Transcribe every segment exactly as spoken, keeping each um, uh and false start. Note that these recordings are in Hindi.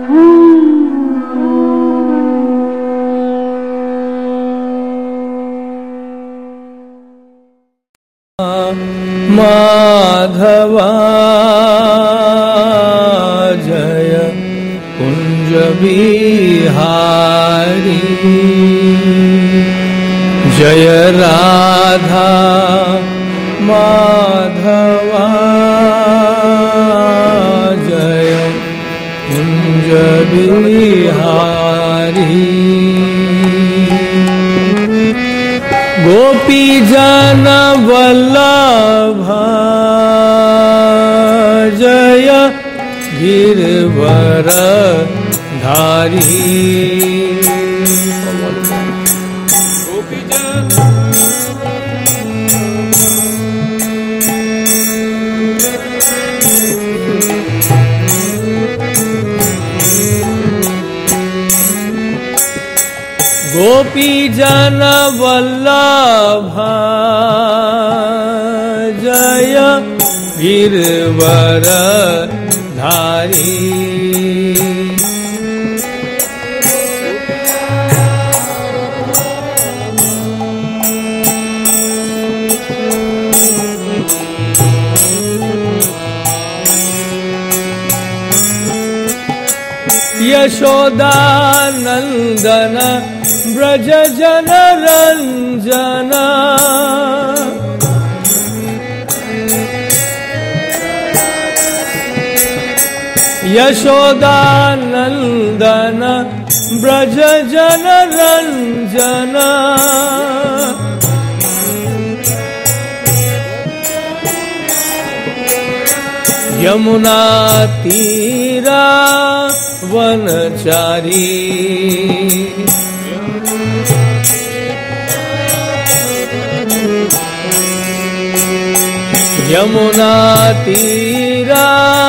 माधवा जय कुंज बिहारी जय राधा माधवा जय कुंज बिहारी गोपी जन वल्लभ जय गिरवर धारी गोपी जन गोपी जन वल्लभ जय गिरवर धारी यशोदा नंदन ब्रज जन रंजन यशोदा नंदन ब्रज जन रंजन यमुना तीरा वनचारी यमुना तीरा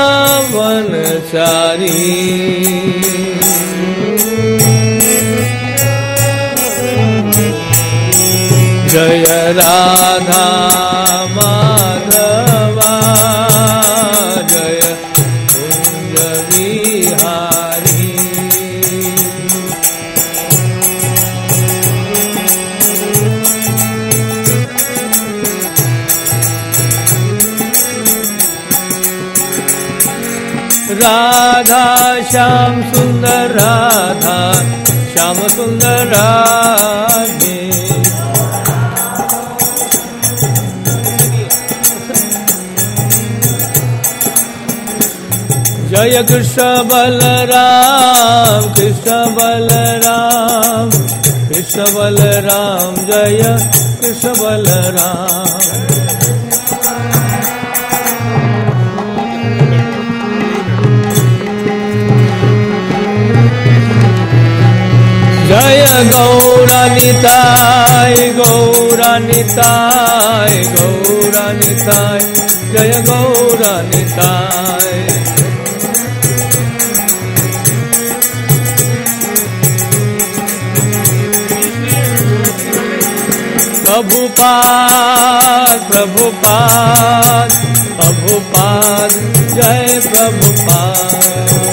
वनचारी जय राधा माधवा जय कुंज बिहारी राधा श्याम सुंदर राधा श्याम सुंदर राधे जय कृष्ण बलराम कृष्ण बलराम कृष्ण बलराम जय कृष्ण बलराम जय गौरानिताय गौरानिताय गौरानिताय जय गौरानिताय प्रभुपाद प्रभुपाद प्रभुपाद जय प्रभुपाद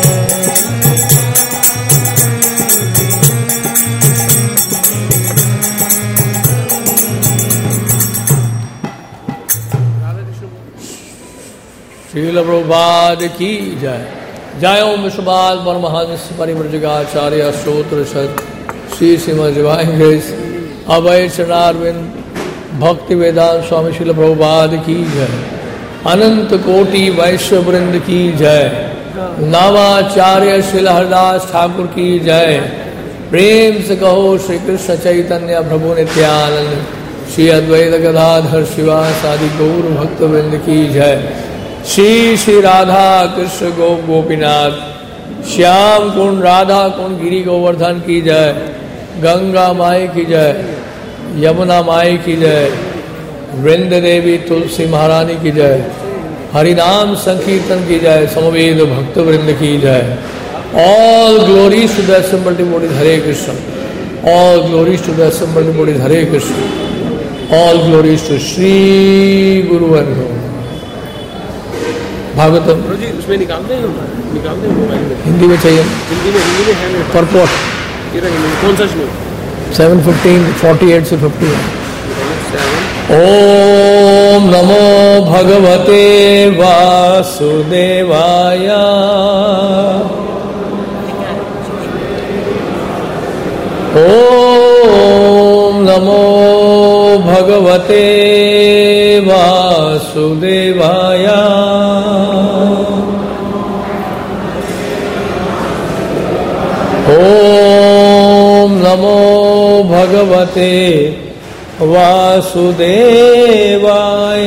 श्रील प्रभुपाद की जय। जय ओम विश्वपाल परमहंस परिव्रजकाचार्य स्तोत्र सत श्री श्रीमद् डिवाइन ग्रेस अभय चरणारविंद भक्ति वेदांत स्वामी श्रील प्रभुपाद की जय। अनंत कोटि वैष्णव वृंद की जय। नामाचार्य श्रील हरदास ठाकुर की जय। प्रेम से कहो श्री कृष्ण चैतन्य प्रभु नित्यानंद श्री अद्वैत गदाधर शिवासादि गौर भक्त वृंद की जय। श्री श्री राधा कृष्ण गो गोपीनाथ श्याम कुंड राधा कुंड गिरी गोवर्धन की जय। गंगा माई की जय। यमुना माई की जय। वृंद देवी तुलसी महारानी की जय। हरिनाम संकीर्तन की जय। समवेद भक्त वृंद की जय। All glories to the assembled devotees Hare Krishna. All glories to the assembled devotees Hare Krishna. All glories to Shri Guru Bhagavatam जी उसमें निकालते हैं निकालते हैं मोबाइल में, हिंदी में चाहिए, हिंदी में हिंदी में है मेरे पास। परपोर्ट ये रही, कौन सा श्लोक? सेवन फिफ्टीन फोर्टी एट से फिफ्टी वन। ओम नमो भगवते वासुदेवाय। ओम नमो भगवते वासुदेवाय। ओम नमो भगवते वासुदेवाय।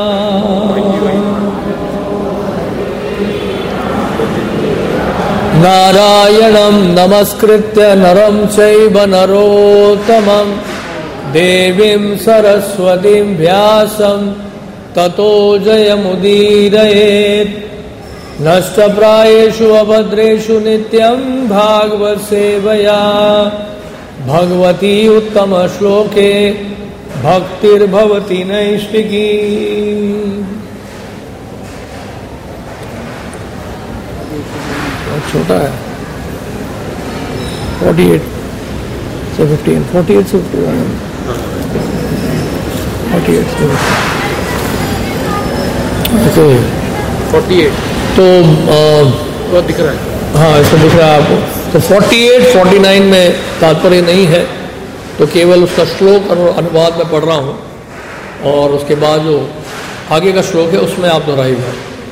नारायणं नमस्कृत्य नरं चैव नरोत्तमं देवीं सरस्वतीं व्यासं ततो जयमुदीरयेत्। नष्टप्रायेषु अभद्रेषु नित्यं भागवत सेवया भगवती उत्तम श्लोके भक्तिर्भवति नैष्टिकी। छोटा है फोर्टी एट से फिफ्टीन फोर्टी एट से फिफ्टी वन फोर्टी एट से फोर्टी एट तो वो दिख रहा है। हाँ इसमें दिख रहा है आपको। तो फोर्टी एट फोर्टी नाइन में तात्पर्य नहीं है, तो केवल उसका श्लोक और अनुवाद में पढ़ रहा हूँ, और उसके बाद जो आगे का श्लोक है उसमें आप दोहराइएगा।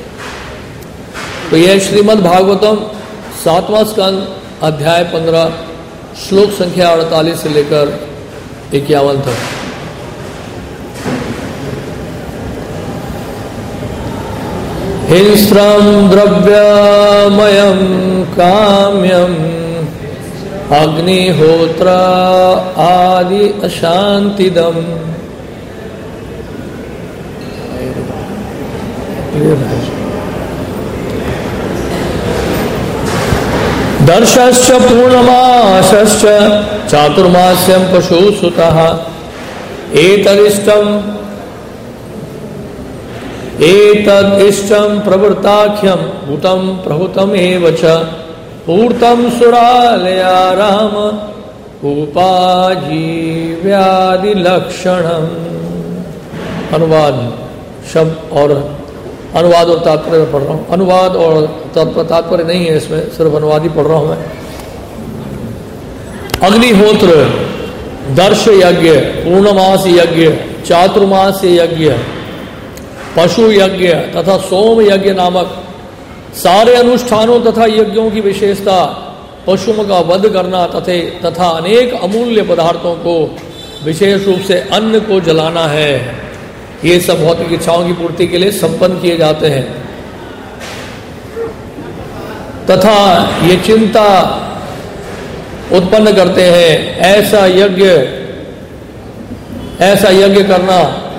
तो यह श्रीमद् भागवतम सातवां स्कंद अध्याय पंद्रह श्लोक संख्या अड़तालीस से लेकर इक्यावन तक। हिंस्रं द्रव्यमयं काम्यम् अग्निहोत्र आदि अशांतिदम्। दर्शश्च पूर्णमासश्च चातुर्मास्यं पशुसुतः एतदिष्टम् एतदिष्टं प्रवृत्ताख्यं भूतं प्रहुतमेव च पूर्तं सुरालया राम उपाजीव्यादिलक्षणम्। अनुवाद शब्द और अनुवाद और तात्पर्य में पढ़ रहा हूँ। अनुवाद और तात्पर्य नहीं है इसमें, सिर्फ अनुवाद ही पढ़ रहा हूँ मैं। अग्निहोत्र, दर्श यज्ञ, पूर्णमास यज्ञ, चातुर्मास यज्ञ, पशु यज्ञ तथा सोम यज्ञ नामक सारे अनुष्ठानों तथा यज्ञों की विशेषता पशुओं का वध करना तथा तथा अनेक अमूल्य पदार्थों को विशेष रूप से अन्न को जलाना है। ये सब भौतिक इच्छाओं की पूर्ति के लिए संपन्न किए जाते हैं तथा ये चिंता उत्पन्न करते हैं। ऐसा यज्ञ ऐसा यज्ञ करना,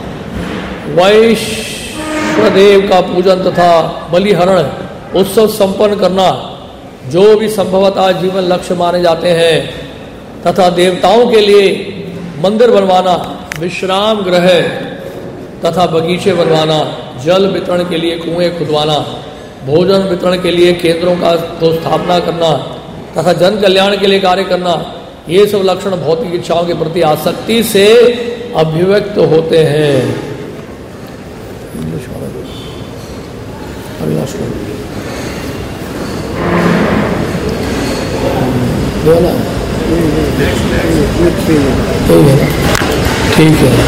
वैश्वदेव का पूजन तथा बलिहरण उत्सव संपन्न करना, जो भी संभवतः जीवन लक्ष्य माने जाते हैं, तथा देवताओं के लिए मंदिर बनवाना, विश्राम गृह तथा बगीचे बनवाना, जल वितरण के लिए कुएं खुदवाना, भोजन वितरण के लिए केंद्रों का तो स्थापना करना तथा जन कल्याण के लिए कार्य करना, ये सब लक्षण भौतिक इच्छाओं के प्रति आसक्ति से अभिव्यक्त होते हैं। ठीक है,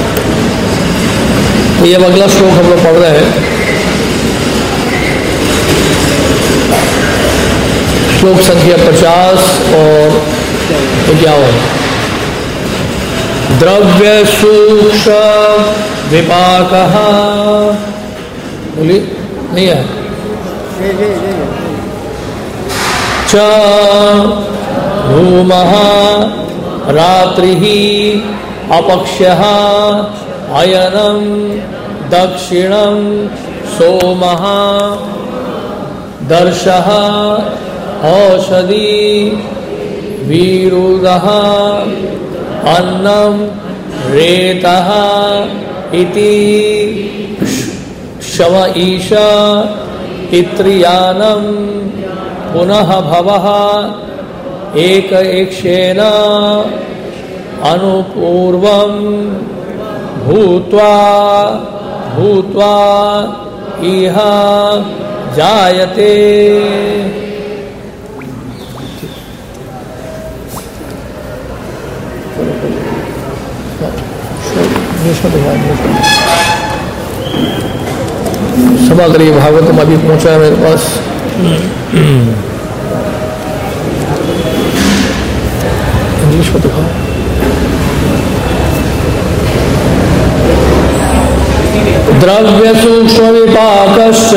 तो ये अगला श्लोक हम लोग पढ़ रहे हैं। श्लोक संख्या पचास और इक्यावन। द्रव्य सूक्ष्म विपाकः, बोली नहीं है, च धूमः रात्रिः अपक्ष्यः अयनं दक्षिणं सोमः दर्शः औषधि वीरुदः अन्नं रेतः इति शव ईशा पितृयानं पुनः भवः एक एक्शेन अनुपूर्वं भूत्वा भूत्वा इह जायते। क्षमा करिए, भागवतम अभी पहुंचा है मेरे पास। इंग्लिश में दिखाओ। द्रव्य सूक्ष्म विपाकश्च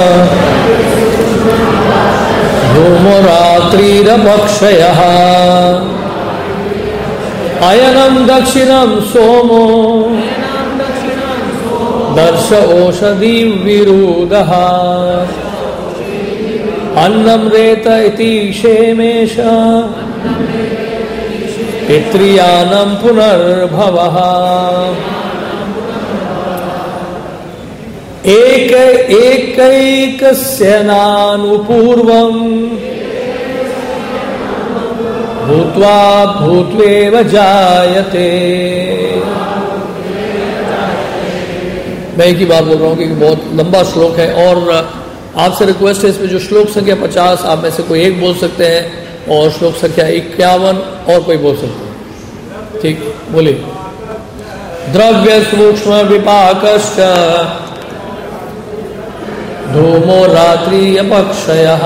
धूमो रात्रिरपक्षयः अयनं दक्षिणं सोमो दर्श ओषधि विरुदः अन्नं रेत इति क्षेमेश पितृयानं पुनर्भवः। एक एकैकस्यनानुपूर्वं भूत्वा भूत्वेव जायते। मैं एक ही बात बोल रहा हूँ कि बहुत लंबा श्लोक है और आपसे रिक्वेस्ट है इसमें जो श्लोक संख्या पचास आप में से कोई एक बोल सकते हैं और श्लोक संख्या इक्यावन और कोई बोल सकते हैं। ठीक, बोलिए। द्रव्य सूक्ष्म विपाकश्च धूमो रात्रि अपक्षयः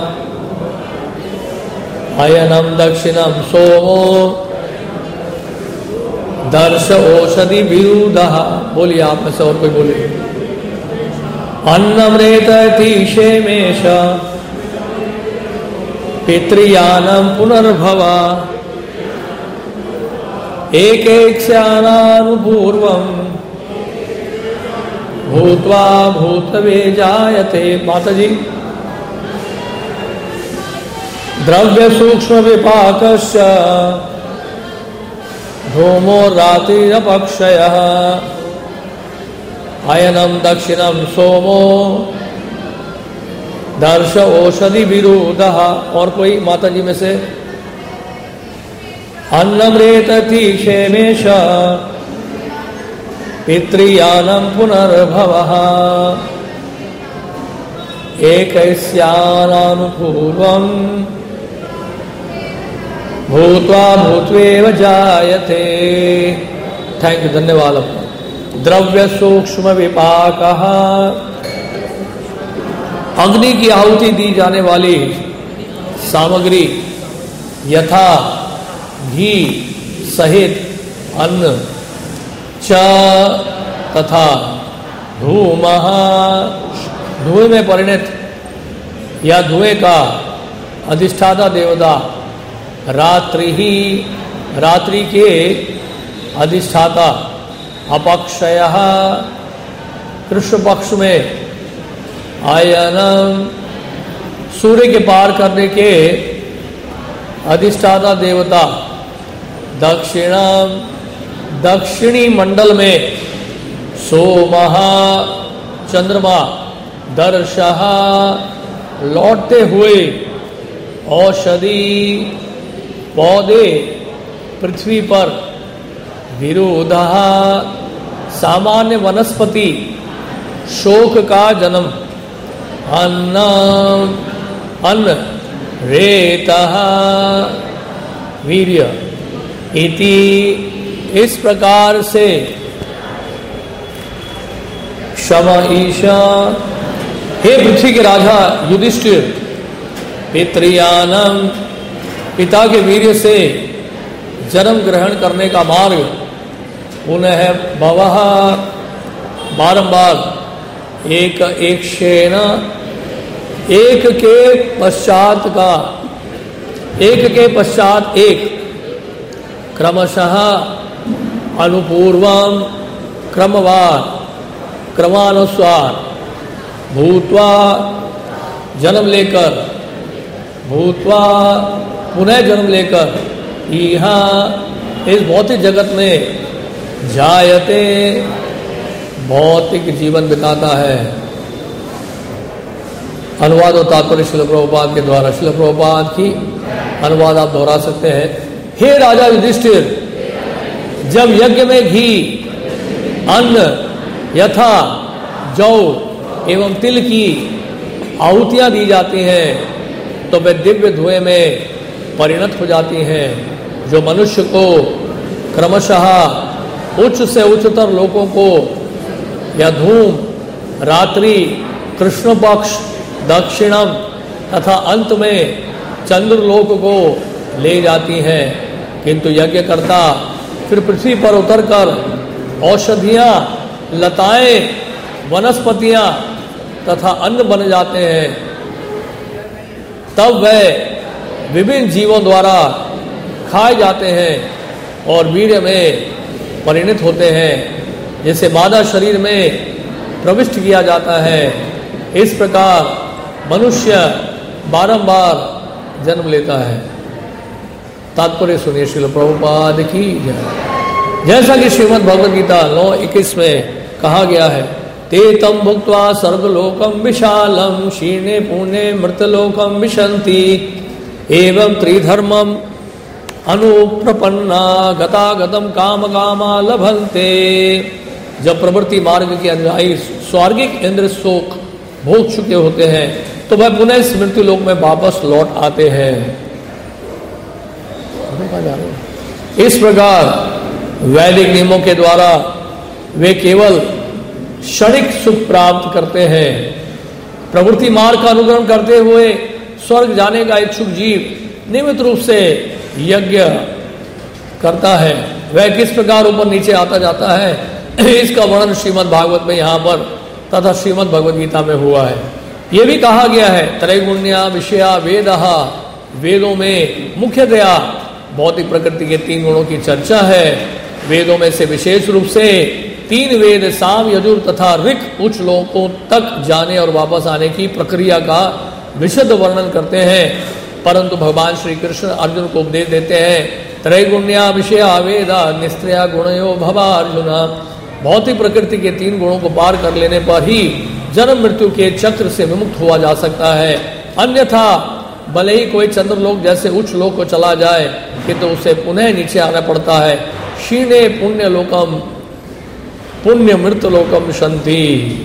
अयनं दक्षिणं सोमो दर्श औषधि विरुदः। बोलिए आप में से और कोई बोलिए। अन्नं रेतति क्षेमेश पितृयानं पुनर्भवा एकैक्ष्यानानुपूर्वं भूत्वा भूतवे जायते। माता जी। द्रव्य सूक्ष्म विपाकश्च धूमो रात्रिरपक्षयः अयनं दक्षिणं सोमो दर्श औषधि विरुदः। और कोई माता जी में से। अन्नं रेतति क्षेमेश पितृयानं पुनर्भवः एकैक्ष्यानानुपूर्वं भूत्वा भूत्वेव जायते। थैंक यू, धन्यवाद। द्रव्य सूक्ष्म विपाकः अग्नि की आहुति दी जाने वाली सामग्री यथा घी सहित अन्न च तथा धूमः धुएं में परिणत या धुएं का अधिष्ठाता देवता रात्रि ही रात्रि के अधिष्ठाता अपक्षयः कृष्ण पक्ष में आयनम सूर्य के पार करने के अधिष्ठाता देवता दक्षिणम दक्षिणी मंडल में सोमः चंद्रमा दर्शः लौटते हुए औषधि पौधे पृथ्वी पर विरोधः सामान्य वनस्पति शोक का जन्म अन्न अन्न रेतः वीर्य इति इस प्रकार से क्षमा ईशा हे पृथ्वी के राजा युधिष्ठिर पितृयानं पिता के वीर्य से जन्म ग्रहण करने का मार्ग पुनः भवः बारंबार एक एक शेन एक के पश्चात का एक के पश्चात एक क्रमशः अनुपूर्वम क्रमवार क्रमानुसार भूत्वा जन्म लेकर भूत्वा पुनः जन्म लेकर यहाँ इस भौतिक जगत में जायते भौतिक जीवन बिताता है। अनुवाद और तात्पर्य श्रील प्रभुपाद के द्वारा। श्रील प्रभुपाद की अनुवाद आप दोहरा सकते हैं। हे राजा युधिष्ठिर, जब यज्ञ में घी, अन्न यथा जौ एवं तिल की आहुतियां दी जाती हैं तो वे दिव्य धुएं में परिणत हो जाती हैं, जो मनुष्य को क्रमशः उच्च से उच्चतर लोकों को या धूम, रात्रि, कृष्ण पक्ष, दक्षिणम तथा अंत में चंद्रलोक को ले जाती हैं। किंतु यज्ञकर्ता फिर पृथ्वी पर उतरकर औषधियां, लताएं, वनस्पतियां तथा अन्न बन जाते हैं। तब वह विभिन्न जीवों द्वारा खाए जाते हैं और वीर्य में परिणत होते हैं, जिसे मादा शरीर में प्रविष्ट किया जाता है। इस प्रकार मनुष्य बारंबार जन्म लेता है। तात्पर्य सुनिए श्रील प्रभुपाद की जय। जैसा कि श्रीमद् भगवद गीता नौ इक्कीस में कहा गया है, ते तम भुक्त्वा स्वर्गलोकम विशालम क्षीणे पुण्ये मृतलोकम विशन्ति एवं त्रिधर्मम अनुप्रपन्ना गतागतम काम कामा लभन्ते। जब प्रवृत्ति मार्ग के अनुयायी स्वर्गिक इंद्र शोक भोग चुके होते हैं तो वह पुनः इस मृत्यु लोक में वापस लौट आते हैं। इस प्रकार वैदिक नियमों के द्वारा वे केवल क्षणिक सुख प्राप्त करते हैं। प्रवृत्ति मार्ग का अनुकरण करते हुए स्वर्ग जाने का इच्छुक जीव नियमित रूप से यज्ञ करता है। वह किस प्रकार ऊपर नीचे आता जाता है, इसका वर्णन श्रीमद् भागवत में यहाँ पर तथा श्रीमद् भगवद गीता में हुआ है। यह भी कहा गया है, त्रैगुण्या विषया वेदः, वेदों में मुख्यतया भौतिक प्रकृति के तीन गुणों की चर्चा है। वेदों में से विशेष रूप से तीन वेद साम, यजुर तथा ऋक उच्च लोकों तक जाने और वापस आने की प्रक्रिया का विशद वर्णन करते हैं। परंतु भगवान श्री कृष्ण अर्जुन को उपदेश देते हैं, त्रैगुण्या विषया वेदा निस्त्रया गुणयो भवा अर्जुन। भौतिक प्रकृति के तीन गुणों को पार कर लेने पर ही जन्म मृत्यु के चक्र से विमुक्त हुआ जा सकता है। अन्यथा भले ही कोई चंद्रलोक जैसे उच्च लोक को चला जाए किंतु उसे पुनः नीचे आना पड़ता है। क्षीणे पुण्य लोकम पुण्य मृत लोकम शांति।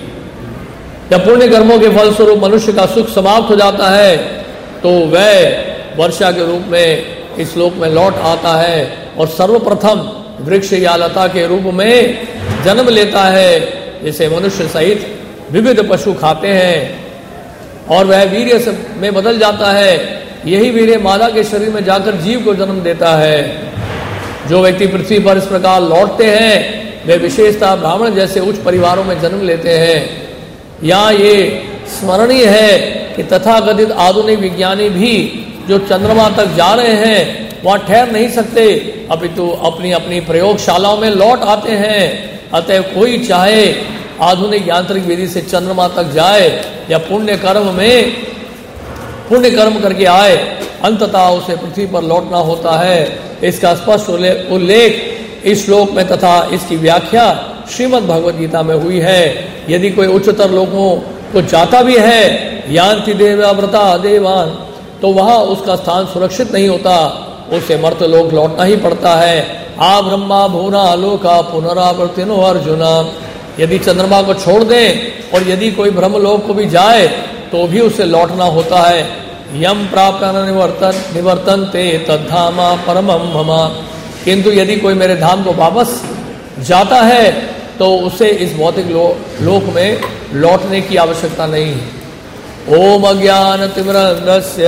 जब पुण्य कर्मों के फलस्वरूप मनुष्य का सुख समाप्त हो जाता है तो वह वर्षा के रूप में इस लोक में लौट आता है और सर्वप्रथम वृक्ष या लता के रूप में जन्म लेता है, जिसे मनुष्य सहित विविध पशु खाते हैं और वह वीर्य में बदल जाता है। यही वीर्य मादा के शरीर में जाकर जीव को जन्म देता है। जो व्यक्ति पृथ्वी पर इस प्रकार लौटते हैं वे विशेषतः ब्राह्मण जैसे उच्च परिवारों में जन्म लेते हैं। यहाँ ये स्मरणीय है कि तथाकथित आधुनिक विज्ञानी भी जो चंद्रमा तक जा रहे हैं वहाँ ठहर नहीं सकते, अपितु अपनी अपनी प्रयोगशालाओं में लौट आते हैं। अतः कोई चाहे आधुनिक यांत्रिक विधि से चंद्रमा तक जाए या पुण्य कर्म में पुण्य कर्म करके आए, अंततः उसे पृथ्वी पर लौटना होता है। इसका स्पष्ट उल्लेख इस श्लोक में तथा इसकी व्याख्या श्रीमद् भगवद गीता में हुई है। यदि कोई उच्चतर लोगों को जाता भी है, यान्ति देवाव्रता देवान, तो वहां उसका स्थान सुरक्षित नहीं होता, उसे मर्त लोक लौटना ही पड़ता है। आ ब्रह्मा भूना लोका पुनरावर्तिनो अर्जुन। यदि चंद्रमा को छोड़ दें और यदि कोई ब्रह्मलोक को भी जाए तो भी उसे लौटना होता है। यम प्राप्त निवर्तन निवर्तन ते तद्धामा परमम मम। किंतु यदि कोई मेरे धाम को वापस जाता है तो उसे इस भौतिक लो, लोक में लौटने की आवश्यकता नहीं है। ओम अज्ञान तिमिरन्धस्य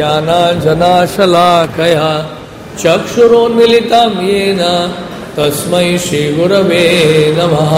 ज्ञानाञ्जनशलाकया चक्षुरोन्मीलितं येन तस्मै श्रीगुरवे नमः।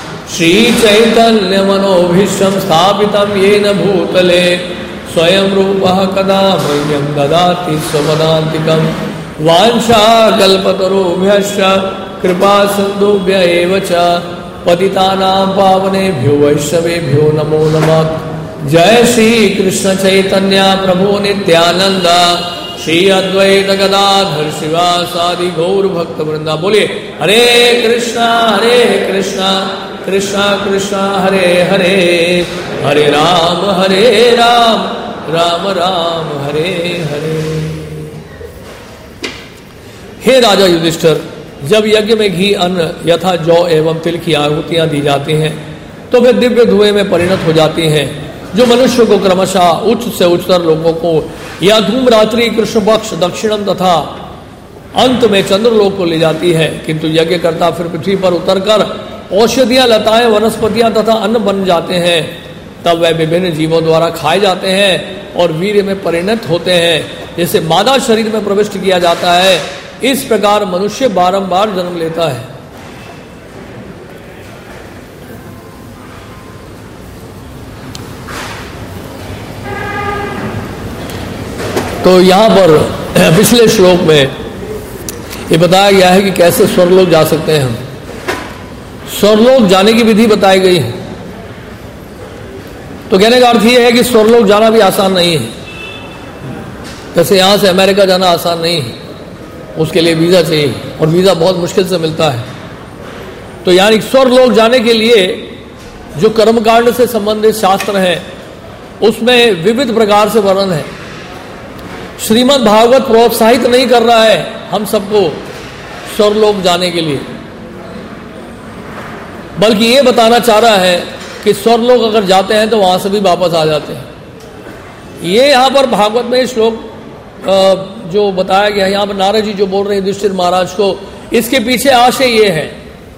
श्रीचैतन्यमनोभीष्टं स्थापितं येन भूतले स्वयं रूपः कदा मह्यं ददाति स्वपदान्तिकं। वाञ्छाकल्पतरुभ्यश्च कृपा सिन्धुभ्य एव च पतितानां पावनेभ्यो वैष्णवेभ्यो नमो नमः। जय श्री कृष्ण चैतन्य प्रभु नित्यानंद, श्री अद्वैत गदाधर शिवासादि गौर भक्त वृंदा। बोलिए हरे कृष्णा हरे कृष्णा कृष्णा कृष्णा हरे हरे, हरे राम हरे राम, राम राम हरे हरे। हे राजा युधिष्ठिर, जब यज्ञ में घी, अन्न यथा जौ एवं तिल की आहुतियां दी जाती हैं तो वे दिव्य धुएं में परिणत हो जाती हैं, जो मनुष्य को क्रमशः उच्च से उच्चतर लोगों को या धूम रात्रि कृष्ण पक्ष दक्षिणम तथा अंत में चंद्रलोक को ले जाती है। किंतु यज्ञ करता फिर पृथ्वी पर उतरकर औषधियां, लताएं, वनस्पतियां तथा अन्न बन जाते हैं। तब वह विभिन्न जीवों द्वारा खाए जाते हैं और वीर्य में परिणत होते हैं, जैसे मादा शरीर में प्रविष्ट किया जाता है। इस प्रकार मनुष्य बारंबार जन्म लेता है। तो यहां पर पिछले श्लोक में ये बताया गया है कि कैसे स्वर्गलोक जा सकते हैं हम। स्वर्गलोक जाने की विधि बताई गई है। तो कहने का अर्थ ये है कि स्वर्गलोक जाना भी आसान नहीं है। जैसे यहां से अमेरिका जाना आसान नहीं है, उसके लिए वीजा चाहिए और वीजा बहुत मुश्किल से मिलता है। तो यानी स्वर्गलोक जाने के लिए जो कर्मकांड से संबंधित शास्त्र हैं उसमें विविध प्रकार से वर्णन है। श्रीमद् भागवत प्रोत्साहित नहीं कर रहा है हम सबको स्वर्गलोक जाने के लिए, बल्कि ये बताना चाह रहा है कि स्वर्गलोक अगर जाते हैं तो वहां से भी वापस आ जाते हैं। ये यहां पर भागवत में श्लोक जो बताया गया है, यहां पर नारद जी जो बोल रहे हैं युधिष्ठिर महाराज को, इसके पीछे आशय ये है।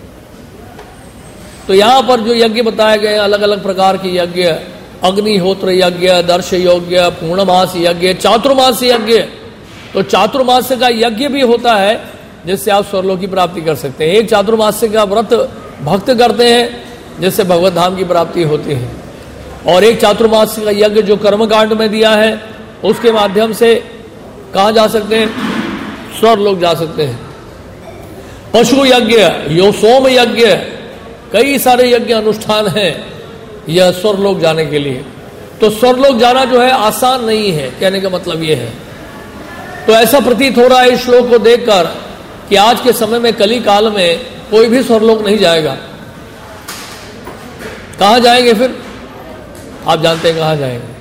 तो यहां पर जो यज्ञ बताए गए अलग अलग प्रकार के यज्ञ, अग्निहोत्र यज्ञ, दर्श यज्ञ, पूर्णमास यज्ञ, चातुर्मास यज्ञ। तो चातुर्मास का यज्ञ भी होता है जिससे आप स्वर्गलोक की प्राप्ति कर सकते हैं। एक चातुर्मास का व्रत भक्त करते हैं जिससे भगवत धाम की प्राप्ति होती है, और एक चातुर्मास का यज्ञ जो कर्मकांड में दिया है उसके माध्यम से कहां जा सकते हैं? स्वर्गलोक जा सकते हैं। पशु यज्ञ, यो सोम यज्ञ, कई सारे यज्ञ अनुष्ठान हैं यह स्वर्गलोक जाने के लिए। तो स्वर्गलोक जाना जो है आसान नहीं है, कहने का मतलब यह है। तो ऐसा प्रतीत हो रहा है इस श्लोक को देखकर कि आज के समय में कली काल में कोई भी स्वर्गलोक नहीं जाएगा। कहां जाएंगे फिर? आप जानते हैं कहां जाएंगे।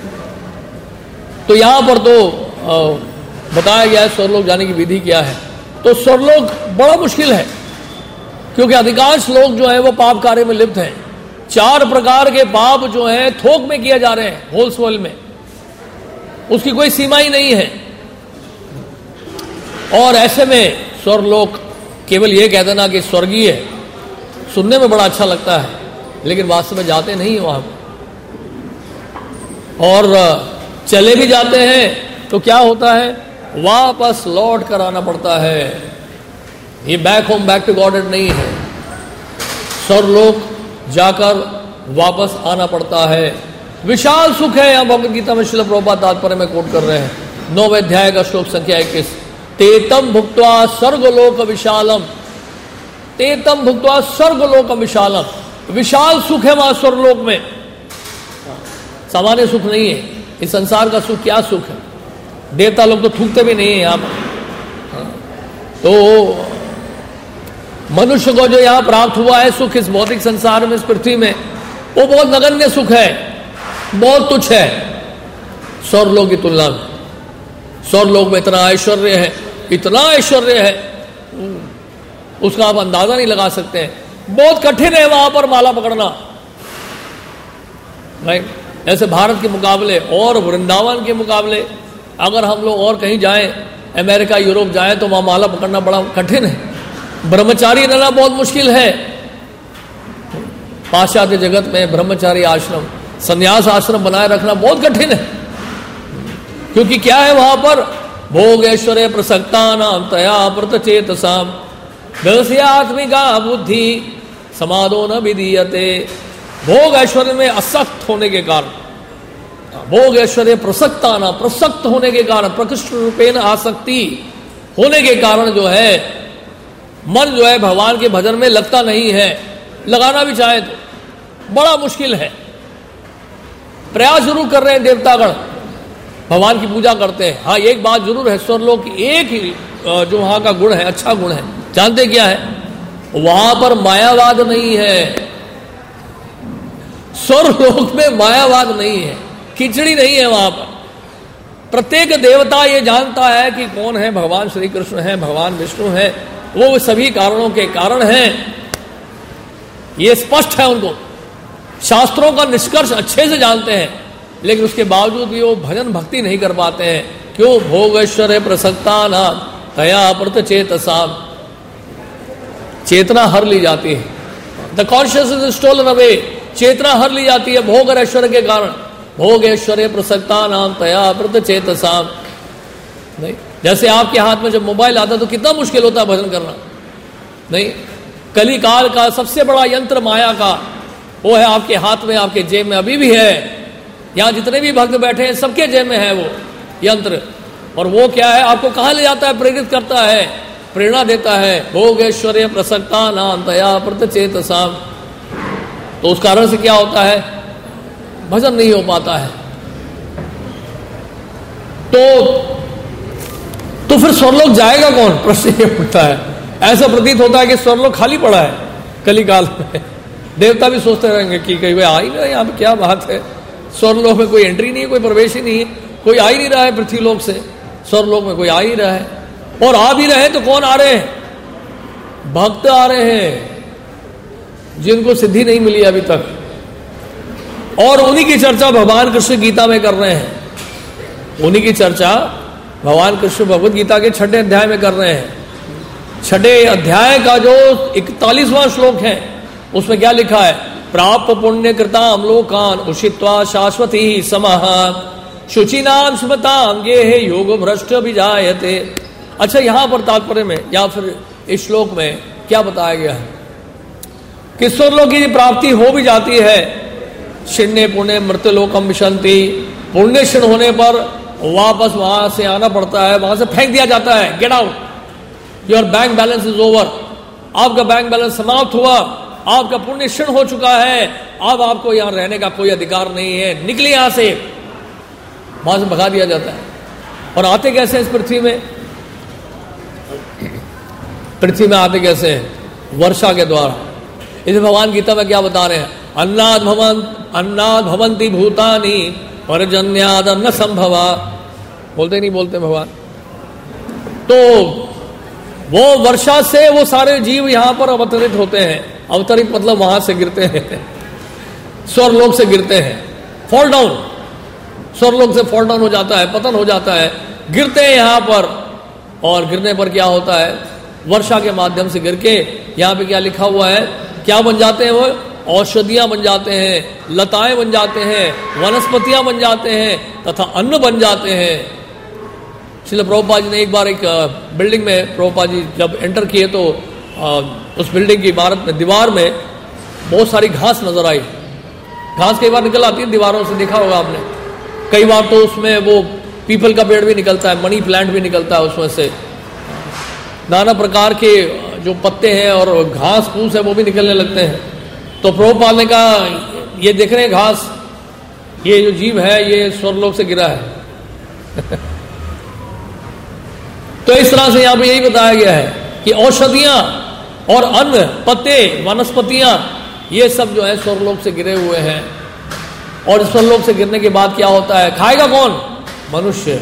तो यहां पर तो बताया गया है स्वर्गलोक जाने की विधि क्या है। तो स्वर्गलोक बड़ा मुश्किल है, क्योंकि अधिकांश लोग जो है वो पाप कार्य में लिप्त हैं। चार प्रकार के पाप जो हैं थोक में किए जा रहे हैं, होलसेल में, उसकी कोई सीमा ही नहीं है। और ऐसे में स्वर्गलोक केवल ये कह देना कि स्वर्गीय है, सुनने में बड़ा अच्छा लगता है, लेकिन वास्तव में जाते नहीं वहां। और चले भी जाते हैं तो क्या होता है? वापस लौट कर आना पड़ता है। ये back home back to God नहीं है। स्वर्गलोक जाकर वापस आना पड़ता है। विशाल सुख है। यहां भगवद गीता में श्रील प्रभुपाद तात्पर्य में कोट कर रहे हैं, नौवें अध्याय का श्लोक संख्या इक्कीस। तेतम भुक्त्वा स्वर्गलोक विशालम, तेतम भुक्त्वा स्वर्गलोक विशालम। विशाल सुख है वहां स्वर्गलोक में, सामान्य सुख नहीं है। इस संसार का सुख क्या सुख है? देवता लोग तो थूकते भी नहीं है यहां पर। तो मनुष्य को जो यहां प्राप्त हुआ है सुख इस भौतिक संसार में, इस पृथ्वी में, वो बहुत नगण्य सुख है, बहुत तुच्छ है स्वर्गलोक की तुलना में। स्वर्गलोक में इतना ऐश्वर्य है, इतना ऐश्वर्य है, उसका आप अंदाजा नहीं लगा सकते हैं। बहुत कठिन है वहां पर माला पकड़ना, राइट। ऐसे भारत के मुकाबले और वृंदावन के मुकाबले अगर हम लोग और कहीं जाएं, अमेरिका, यूरोप जाएं, तो वहां माला पकड़ना बड़ा कठिन है। ब्रह्मचारी रहना बहुत मुश्किल है। पाश्चात्य जगत में ब्रह्मचारी आश्रम, संन्यास आश्रम बनाए रखना बहुत कठिन है, क्योंकि क्या है वहां पर? भोग ऐश्वर्य प्रसक्ता नाम तया प्रतचेतसाम दस्यात्मिका बुद्धि समादो न विधीयते। भोग ऐश्वर्य में असक्त होने के कारण, भोग ऐश्वर्य प्रसक्ता ना, प्रसक्त होने के कारण, प्रकृष्ट रूपेण आसक्ति होने के कारण जो है मन जो है भगवान के भजन में लगता नहीं है। लगाना भी चाहे तो बड़ा मुश्किल है। प्रयास जरूर कर रहे हैं देवतागण, भगवान की पूजा करते हैं। हाँ, एक बात जरूर है, स्वर्गलोक की एक ही जो वहां का गुण है, अच्छा गुण है, जानते क्या है? वहां पर मायावाद नहीं है। स्वर्गलोक में मायावाद नहीं है, खिचड़ी नहीं है। वहां पर प्रत्येक देवता ये जानता है कि कौन है भगवान श्री कृष्ण है, भगवान विष्णु है, वो सभी कारणों के कारण हैं, ये स्पष्ट है उनको। शास्त्रों का निष्कर्ष अच्छे से जानते हैं, लेकिन उसके बावजूद भी वो भजन भक्ति नहीं कर पाते हैं। क्यों? भोग ऐश्वर्य प्रसक्ता नाम तया प्रत चेतसा, चेतना हर ली जाती है। The consciousness is stolen away, चेतना हर ली जाती है भोग और ऐश्वर्य के कारण। भोग ऐश्वर्य प्रसक्ता नाम तया प्रत चेतसा। नहीं, जैसे आपके हाथ में जब मोबाइल आता है तो कितना मुश्किल होता है भजन करना। नहीं, कली काल का सबसे बड़ा यंत्र माया का वो है आपके हाथ में, आपके जेब में अभी भी है। यहां जितने भी भक्त बैठे हैं सबके जेब में है वो यंत्र। और वो क्या है? आपको कहां ले जाता है? प्रेरित करता है, प्रेरणा देता है। भोग ऐश्वर्य प्रसक्ता नाम तया प्रत चेतसा। तो उस कारण से क्या होता है? भजन नहीं हो पाता है। तो तो फिर स्वर्गलोक जाएगा कौन? प्रश्न ये उठता है। ऐसा प्रतीत होता है कि स्वर्गलोक खाली पड़ा है कलिकाल में। देवता भी सोचते रहेंगे कि कहीं आ ही नहीं रहा, यहाँ पे क्या बात है, स्वर्गलोक में कोई एंट्री नहीं है, कोई प्रवेश ही नहीं है, कोई आ ही नहीं रहा है पृथ्वीलोक से, स्वर्गलोक में कोई आ ही रहा है। और आ भी रहे तो कौन आ रहे हैं? भक्त आ रहे हैं जिनको सिद्धि नहीं मिली अभी तक, और उन्हीं की चर्चा भगवान कृष्ण गीता में कर रहे हैं। उन्हीं की चर्चा भगवान कृष्ण भगवद गीता के छठे अध्याय में कर रहे हैं। छठे अध्याय का जो इकतालीसवां श्लोक है उसमें क्या लिखा है? प्राप्त पुण्य कृताम लोकान उषित्वा शाश्वती समः शुचिनाम स्मताम गेहे योग भ्रष्ट विजायते। अच्छा, यहां पर तात्पर्य में या फिर इस श्लोक में क्या बताया गया है कि स्वर्गलोक की प्राप्ति हो भी जाती है। शिण्य पुण्य मृत्युलोकम विशंति, पुण्य क्षीण होने पर वापस वहां से आना पड़ता है, वहां से फेंक दिया जाता है। Get out, your bank balance is over. आपका बैंक बैलेंस समाप्त हुआ, आपका पुण्य क्षीण हो चुका है, अब आपको यहां रहने का कोई अधिकार नहीं है, निकलिए यहां से। वहां से भगा दिया जाता है। और आते कैसे इस पृथ्वी में? पृथ्वी में आते कैसे हैं? वर्षा के द्वारा। इसे भगवान गीता में क्या बता रहे हैं? अन्नाद भवन अन्नाद भवंती भूतानि पर्जन्याद अन्न संभवा। बोलते नहीं बोलते भगवान? तो वो वर्षा से वो सारे जीव यहां पर अवतरित होते हैं। अवतरित मतलब वहां से गिरते हैं, स्वर्गलोक से गिरते हैं, फॉल डाउन, स्वर्गलोक से फॉल डाउन हो जाता है, पतन हो जाता है, गिरते हैं यहां पर। और गिरने पर क्या होता है? वर्षा के माध्यम से गिर के यहां पे क्या लिखा हुआ है? क्या बन जाते हैं वो? औषधियां बन जाते हैं, लताएं बन जाते हैं, वनस्पतियां बन जाते हैं तथा अन्न बन जाते हैं। श्रील प्रभुपाद जी ने एक बार एक बिल्डिंग में, प्रभुपाद जी जब एंटर किए तो उस बिल्डिंग की इमारत में दीवार में बहुत सारी घास नजर आई। घास कई बार निकल आती है दीवारों से, देखा होगा आपने। कई बार तो उसमें वो पीपल का पेड़ भी निकलता है, मनी प्लांट भी निकलता है उसमें से, नाना प्रकार के जो पत्ते हैं और घास फूस है वो भी निकलने लगते हैं। तो प्रभुपाद ने कहा, ये देख रहे हैं घास, ये जो जीव है ये स्वर्गलोक से गिरा है। तो इस तरह से यहां पे यही बताया गया है कि औषधियां और अन्न, पत्ते, वनस्पतियां, ये सब जो है स्वर्गलोक से गिरे हुए हैं। और स्वर्गलोक से गिरने के बाद क्या होता है? खाएगा कौन? मनुष्य।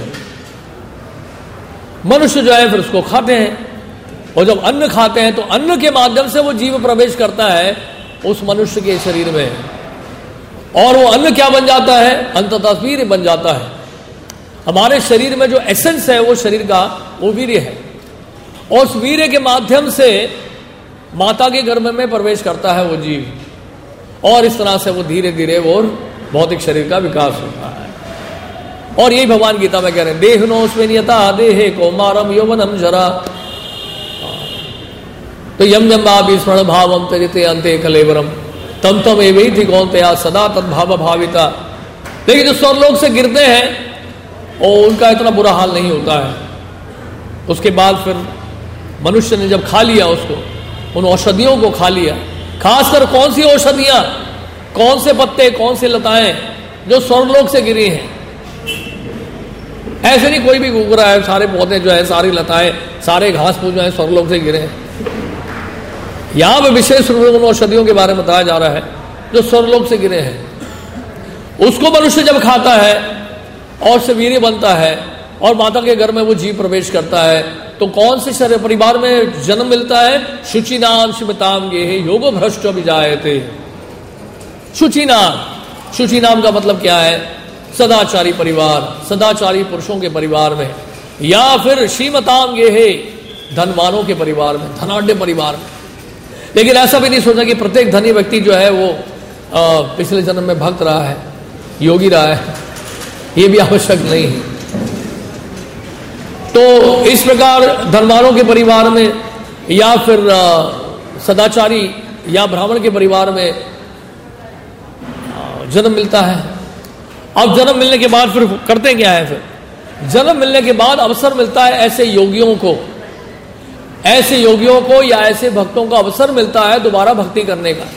मनुष्य जो है फिर उसको खाते हैं, और जब अन्न खाते हैं तो अन्न के माध्यम से वो जीव प्रवेश करता है उस मनुष्य के शरीर में, और वो अन्न क्या बन जाता है? अंततः वीर्य बन जाता है। हमारे शरीर में जो एसेंस है वो शरीर का, वो वीर्य है, और उस वीर्य के माध्यम से माता के गर्भ में प्रवेश करता है वो जीव, और इस तरह से वो धीरे धीरे वो भौतिक शरीर का विकास होता है। और यही भगवान गीता में कह रहे हैं, देहनो स्वेनियता देहे कौमारम यौवनम जरा। तो यम यम भावी स्मरण भावम त्यजते अंते कलेवरम तम तम एवं थी कौनतया सदा तद्भाव भाविता। लेकिन जो स्वर्गलोक से गिरते हैं और उनका इतना बुरा हाल नहीं होता है। उसके बाद फिर मनुष्य ने जब खा लिया उसको, उन औषधियों को खा लिया, खासकर कौन सी औषधियां, कौन से पत्ते, कौन सी लताएं जो स्वर्गलोक से गिरी हैं। ऐसे नहीं कोई भी उग रहा है, सारे पौधे जो है, सारी लताएं, सारे घास फूस जो है स्वर्गलोक से गिरे हैं। यहां पर विशेष रूप से उन औषधियों के बारे में बताया जा रहा है जो स्वर्गलोक से गिरे हैं, उसको मनुष्य जब खाता है और से वीर्य बनता है और माता के घर में वो जीव प्रवेश करता है, तो कौन से शरीर परिवार में जन्म मिलता है? शुचि नाम शिवताम गेहे योगो भ्रष्ट अभिजायते। शुचि नाम, शुचि नाम का मतलब क्या है? सदाचारी परिवार, सदाचारी पुरुषों के परिवार में, या फिर श्रीमताम गेहे धनवानों के परिवार में, धनाढ़ परिवार में। लेकिन ऐसा भी नहीं सोचा कि प्रत्येक धनी व्यक्ति जो है वो आ, पिछले जन्म में भक्त रहा है, योगी रहा है, ये भी आवश्यक नहीं है। तो इस प्रकार धनवानों के परिवार में या फिर आ, सदाचारी या ब्राह्मण के परिवार में आ, जन्म मिलता है। अब जन्म मिलने के बाद फिर करते क्या है? फिर जन्म मिलने के बाद अवसर मिलता है ऐसे योगियों को, ऐसे योगियों को या ऐसे भक्तों को अवसर मिलता है दोबारा भक्ति करने का।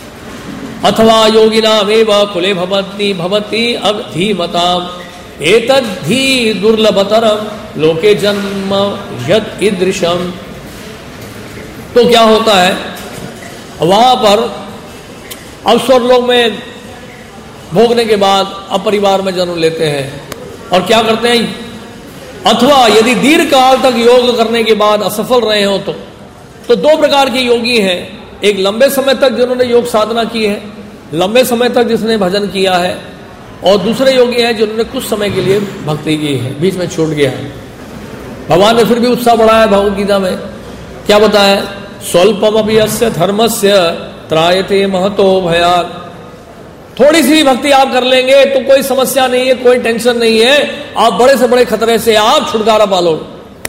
अथवा योगिनामेव कुले भवति भवति अधीमताम एतद्धि दुर्लभतरम लोके जन्म यद ईदृशम। तो क्या होता है, वहां पर अवसर लोग में भोगने के बाद अब परिवार में जन्म लेते हैं और क्या करते हैं? अथवा यदि दीर्घ काल तक योग करने के बाद असफल रहे हो तो तो दो प्रकार के योगी हैं। एक लंबे समय तक जिन्होंने योग साधना की है, लंबे समय तक जिसने भजन किया है, और दूसरे योगी हैं जिन्होंने कुछ समय के लिए भक्ति की है, बीच में छूट गया है। भगवान ने फिर भी उत्साह बढ़ाया भगवद गीता में, क्या बताया? स्वल्पमपि अस्य धर्मस्य त्रायते महतो भयात्। थोड़ी सी भी भक्ति आप कर लेंगे तो कोई समस्या नहीं है, कोई टेंशन नहीं है, आप बड़े से बड़े खतरे से आप छुटकारा पा लो।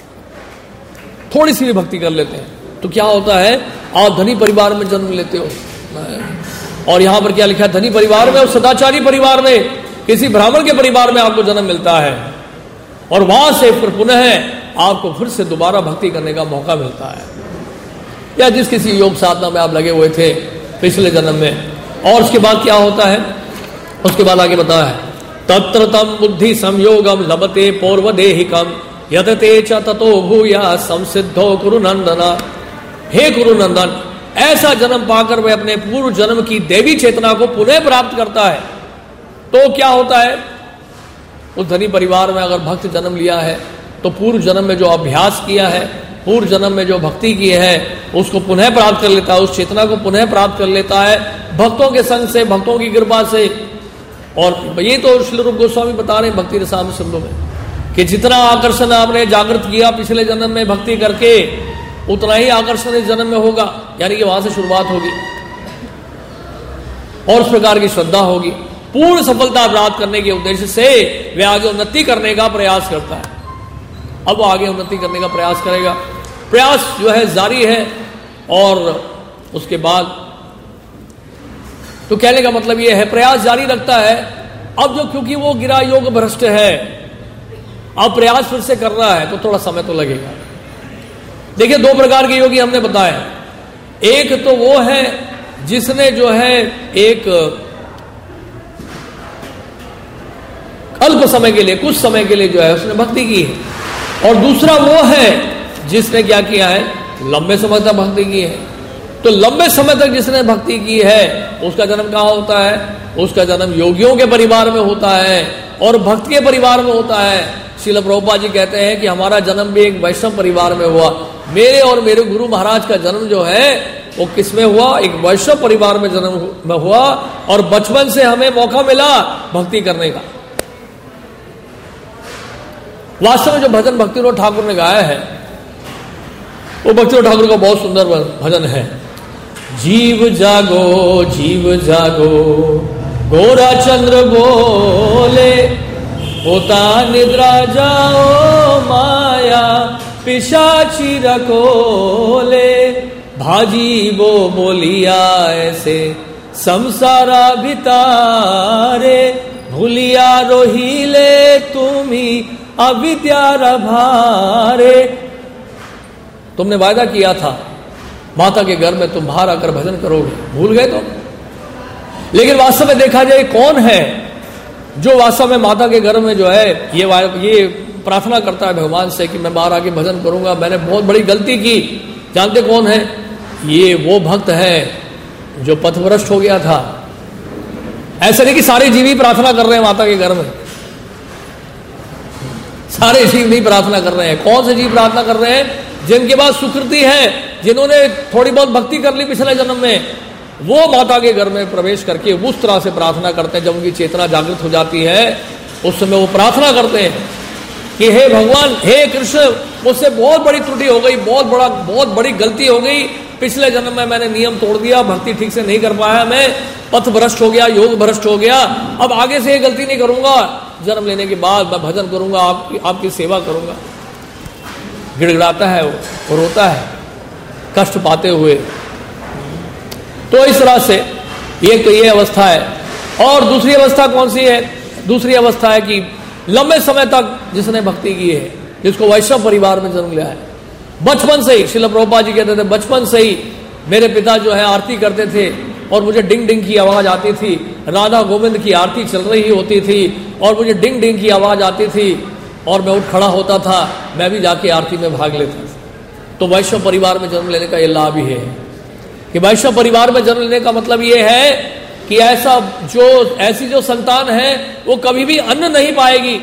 थोड़ी सी भी भक्ति कर लेते हैं तो क्या होता है? आप धनी परिवार में जन्म लेते हो। और यहां पर क्या लिखा है? धनी परिवार में और सदाचारी परिवार में, किसी ब्राह्मण के परिवार में आपको जन्म मिलता है और वहां से फिर पुनः आपको फिर से दोबारा भक्ति करने का मौका मिलता है। या जिस किसी योग साधना में आप लगे हुए थे पिछले जन्म में, और उसके बाद क्या होता है? उसके बाद आगे बताया है, तत्र तम बुद्धि संयोगम लभते पूर्व देहिकम यदते च ततो भूया संसिद्धो कुरु नंदना। हे कुरु नंदन, ऐसा जन्म पाकर वह अपने पूर्व जन्म की देवी चेतना को पुनः प्राप्त करता है। तो क्या होता है? उस धनी परिवार में अगर भक्त जन्म लिया है तो पूर्व जन्म में जो अभ्यास किया है, पूर्व जन्म में जो भक्ति की है, उसको पुनः प्राप्त कर लेता है, उस चेतना को पुनः प्राप्त कर लेता है भक्तों के संग से, भक्तों की कृपा से। और ये तो श्री रूप गोस्वामी बता रहे हैं भक्ति रसामृत सिंधु में कि जितना आकर्षण आपने जागृत किया पिछले जन्म में भक्ति करके, उतना ही आकर्षण इस जन्म में होगा, यानी कि वहां से शुरुआत होगी और उस प्रकार की श्रद्धा होगी। पूर्ण सफलता प्राप्त करने के उद्देश्य से वे आगे उन्नति करने का प्रयास करता है। अब वो आगे उन्नति करने का प्रयास करेगा, प्रयास जो है जारी है। और उसके बाद तो कहने का मतलब ये है प्रयास जारी रखता है। अब जो क्योंकि वो गिरा योग भ्रष्ट है, अब प्रयास फिर से कर रहा है तो थोड़ा समय तो लगेगा। देखिए दो प्रकार के योगी हमने बताए। एक तो वो है जिसने जो है एक अल्प समय के लिए, कुछ समय के लिए जो है उसने भक्ति की है, और दूसरा वो है जिसने क्या किया है? लंबे समय तक भक्ति की है। तो लंबे समय तक जिसने भक्ति की है उसका जन्म कहाँ होता है? उसका जन्म योगियों के परिवार में होता है और भक्त के परिवार में होता है। श्रील प्रभुपाद जी कहते हैं कि हमारा जन्म भी एक वैष्णव परिवार में हुआ। मेरे और मेरे गुरु महाराज का जन्म जो है वो किसमें हुआ? एक वैष्णव परिवार में जन्म में हुआ, और बचपन से हमें मौका मिला भक्ति करने का। वास्तव में जो भजन भक्तिविनोद ठाकुर ने गाया है वो भक्तिविनोद ठाकुर का बहुत सुंदर भजन है। जीव जागो जीव जागो गोरा चंद्र बोले, होता निद्रा जाओ माया पिशाची रखोले। भाजी वो बोलिया ऐसे संसारा भितारे, भूलिया रोहिले तुम्ही अविद्या भारे। तुमने वायदा किया था माता के घर में तुम बाहर आकर भजन करोगे, भूल गए तुम। लेकिन वास्तव में देखा जाए कौन है जो वास्तव में माता के घर में जो है ये ये प्रार्थना करता है भगवान से कि मैं बाहर आके भजन करूंगा, मैंने बहुत बड़ी गलती की। जानते कौन है? ये वो भक्त है जो पथभ्रष्ट हो गया था, ऐसा नहीं कि सारे जीव ही प्रार्थना कर रहे हैं माता के घर में, सारे जीव नहीं प्रार्थना कर रहे हैं। कौन से जीव प्रार्थना कर रहे हैं? जिनके पास सुकृति है, जिन्होंने थोड़ी बहुत भक्ति कर ली पिछले जन्म में, वो माता के घर में प्रवेश करके उस तरह से प्रार्थना करते हैं। जब उनकी चेतना जागृत हो जाती है उस समय वो प्रार्थना करते हैं कि हे भगवान, हे कृष्ण, मुझसे बहुत बड़ी त्रुटि हो गई, बहुत बड़ा बहुत बड़ी गलती हो गई। पिछले जन्म में मैंने नियम तोड़ दिया, भक्ति ठीक से नहीं कर पाया, मैं पथ भ्रष्ट हो गया, योग भ्रष्ट हो गया। अब आगे से ये गलती नहीं करूंगा। जन्म लेने के बाद मैं भजन करूंगा, आपकी आपकी सेवा करूंगा। गिड़गिड़ाता है वो, वो रोता है कष्ट पाते हुए। तो इस तरह से ये तो ये अवस्था है। और दूसरी अवस्था कौन सी है? दूसरी अवस्था है कि लंबे समय तक जिसने भक्ति की है, जिसको वैष्णव परिवार में जन्म लिया है, बचपन से ही, श्रील प्रभुपाद जी कहते थे, बचपन से ही मेरे पिता जो है आरती करते थे और मुझे डिंग डिंग की आवाज आती थी। राधा गोविंद की आरती चल रही होती थी और मुझे डिंग डिंग की आवाज आती थी और मैं उठ खड़ा होता था, मैं भी जाके आरती में भाग लेता था। तो वैष्णव परिवार में जन्म लेने का ये लाभ ही है कि वैष्णव परिवार में जन्म लेने का मतलब ये है कि ऐसा जो ऐसी जो संतान है वो कभी भी अन्न नहीं पाएगी।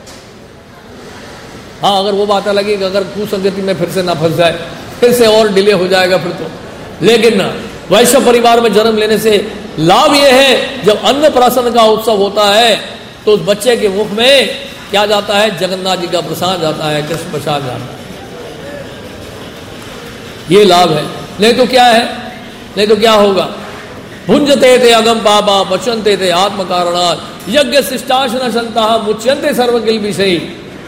हाँ, अगर वो बात अलग है कि अगर कुसंगति में फिर से ना फंस जाए, फिर से और डिले हो जाएगा फिर तो। लेकिन वैश्य परिवार में जन्म लेने से लाभ यह है, जब अन्न प्राशन का उत्सव होता है तो उस बच्चे के मुख में क्या जाता है? जगन्नाथ जी का प्रसाद जाता है, कृष्ण प्रसाद जाता है। ये लाभ है। नहीं तो क्या है? नहीं तो क्या होगा? भुंजते थे अगम पापा पचनते थे आत्म कारणात् यज्ञ शिष्टाशन संता मुच्यंते सर्वकिल विषयी।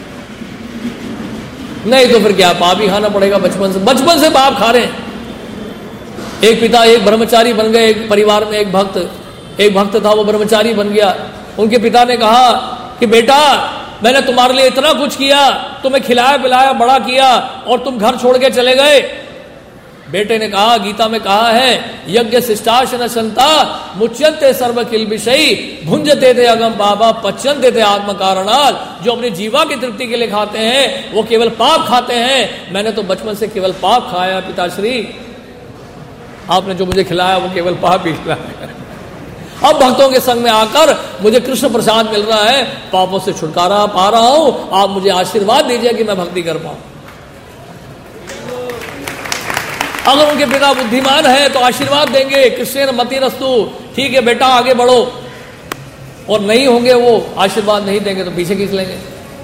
नहीं तो फिर क्या, पाप ही खाना पड़ेगा बचपन से। बचपन से पाप खा रहे हैं। एक पिता एक ब्रह्मचारी बन गए, एक परिवार में एक भक्त एक भक्त था, वो ब्रह्मचारी बन गया। उनके पिता ने कहा कि बेटा, मैंने तुम्हारे लिए इतना कुछ किया, तुम्हें खिलाया पिलाया बड़ा किया और तुम घर छोड़ के चले गए। बेटे ने कहा, गीता में कहा है, यज्ञ शिष्टाशन संता मुच्यंते सर्व किल विषयी भुंजते थे अगम पापा पच्यंते थे आत्म कारणात्। जो अपनी जीवा की तृप्ति के लिए खाते हैं वो केवल पाप खाते हैं। मैंने तो बचपन से केवल पाप खाया पिताश्री, आपने जो मुझे खिलाया वो केवल पाप ही खिलाया। अब भक्तों के संग में आकर मुझे कृष्ण प्रसाद मिल रहा है, पापों से छुटकारा पा रहा हूं। आप मुझे आशीर्वाद दीजिए कि मैं भक्ति कर पाऊं। अगर उनके पिता बुद्धिमान है तो आशीर्वाद देंगे, कृष्ण मति रस्तु, ठीक है बेटा आगे बढ़ो। और नहीं होंगे, वो आशीर्वाद नहीं देंगे तो पीछे खींच लेंगे।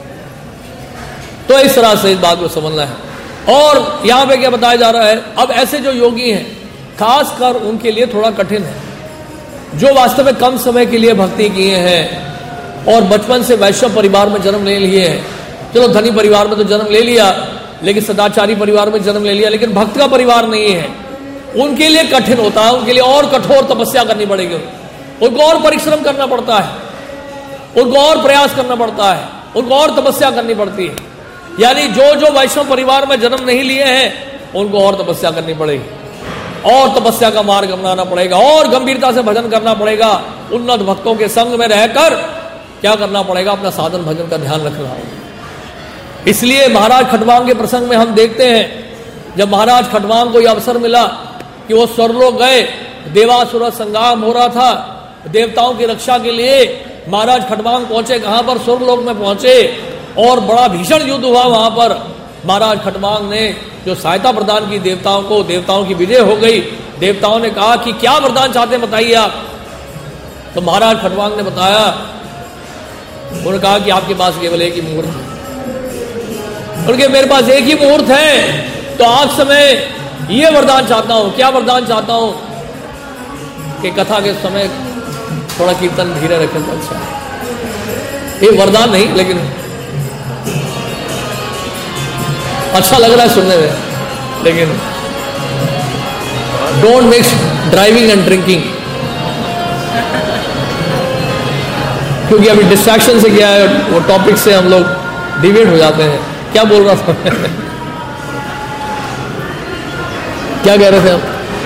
तो इस तरह से इस बात को समझना है। और यहां पे क्या बताया जा रहा है? अब ऐसे जो योगी हैं, खासकर उनके लिए थोड़ा कठिन है, जो वास्तव में कम समय के लिए भक्ति किए हैं और बचपन से वैश्य परिवार में जन्म ले लिए हैं। चलो धनी परिवार में तो जन्म ले लिया, लेकिन सदाचारी परिवार में जन्म ले लिया, लेकिन भक्त का परिवार नहीं है, उनके लिए कठिन होता है। उनके लिए और कठोर तपस्या करनी पड़ेगी, उनको और परिश्रम करना पड़ता है, उनको और प्रयास करना पड़ता है, उनको और तपस्या करनी पड़ती है। यानी जो जो वैष्णव परिवार में जन्म नहीं लिए हैं उनको और तपस्या करनी पड़ेगी, और तपस्या का मार्ग अपनाना पड़ेगा, और गंभीरता से भजन करना पड़ेगा। उन्नत भक्तों के संग में रहकर क्या करना पड़ेगा? अपना साधन भजन का ध्यान रखना होगा। इसलिए महाराज खटवांग के प्रसंग में हम देखते हैं, जब महाराज खटवांग को यह अवसर मिला कि वो स्वर्गलोक गए, देवासुर संग्राम हो रहा था, देवताओं की रक्षा के लिए महाराज खटवांग पहुंचे। कहां पर? स्वर्गलोक में पहुंचे, और बड़ा भीषण युद्ध हुआ वहां पर। महाराज खटवांग ने जो सहायता प्रदान की देवताओं को, देवताओं की विजय हो गई। देवताओं ने कहा कि क्या वरदान चाहते हैं बताइए आप। तो महाराज खटवांग ने बताया, उन्होंने कहा कि आपके पास केवल एक ही मुहूर्त है। उनके मेरे पास एक ही मुहूर्त है, तो आज समय ये वरदान चाहता हूं। क्या वरदान चाहता हूं? कि कथा के समय थोड़ा कीर्तन धीरे रखें तो अच्छा। ये वरदान नहीं, लेकिन अच्छा लग रहा है सुनने में, लेकिन don't mix driving and drinking, क्योंकि अभी डिस्ट्रैक्शन से क्या है, वो टॉपिक से हम लोग डिवेट हो जाते हैं। क्या बोल रहा था? क्या कह रहे थे हम?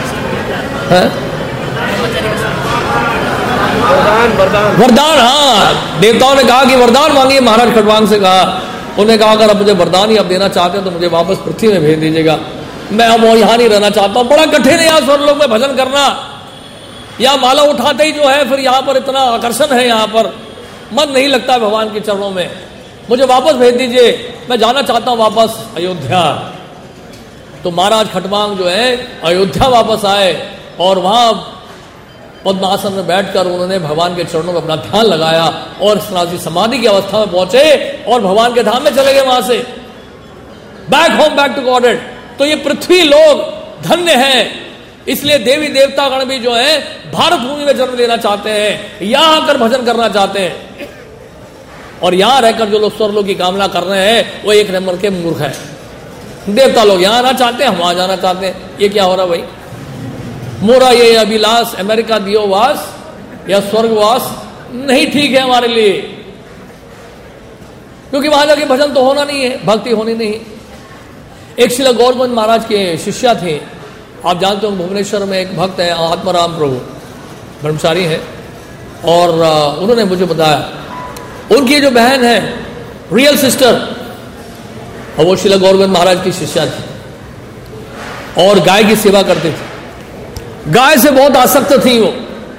वरदान वरदान वरदान। हाँ, देवताओं ने कहा कि वरदान मांगिए। महाराज खटवांग से कहा, उन्होंने कहा अगर आप मुझे वरदान ही आप देना चाहते हैं तो मुझे वापस पृथ्वी में भेज दीजिएगा, मैं अब यहाँ नहीं रहना चाहता हूँ। बड़ा कठिन है यहाँ स्वर्गलोक में भजन करना, या माला उठाते ही जो है फिर यहाँ पर इतना आकर्षण है, यहाँ पर मन नहीं लगता है भगवान के चरणों में, मुझे वापस भेज दीजिए, मैं जाना चाहता हूँ वापस अयोध्या। तो महाराज खटवांग जो है अयोध्या वापस आए और वहां पद्मासन में बैठकर उन्होंने भगवान के चरणों में अपना ध्यान लगाया और इस तरह से समाधि की अवस्था में पहुंचे और भगवान के धाम में चले गए, वहां से back home, back to Godhead. तो ये पृथ्वी लोग धन्य हैं, इसलिए देवी देवता गण भी जो है भारत भूमि में जन्म लेना चाहते हैं, यहां आकर भजन करना चाहते हैं। और यहां रहकर जो लोग स्वर्ग लोक की कामना कर रहे हैं वो एक नंबर के मूर्ख है। देवता लोग यहां आना चाहते हैं, हम वहां जाना चाहते हैं, ये क्या हो रहा भाई? मोरा ये अभिलाष अमेरिका दियो वास या स्वर्गवास नहीं ठीक है हमारे लिए, क्योंकि वहां जाके भजन तो होना नहीं है, भक्ति होनी नहीं। एक श्रील गौरगंज महाराज के शिष्या थे, आप जानते हो भुवनेश्वर में एक भक्त है आत्माराम प्रभु, ब्रह्मचारी है, और उन्होंने मुझे बताया उनकी जो बहन है रियल सिस्टर, और वो श्रील गौरगंज महाराज की शिष्या थी और गाय की सेवा करते थे। गाय से बहुत आसक्त थी वो,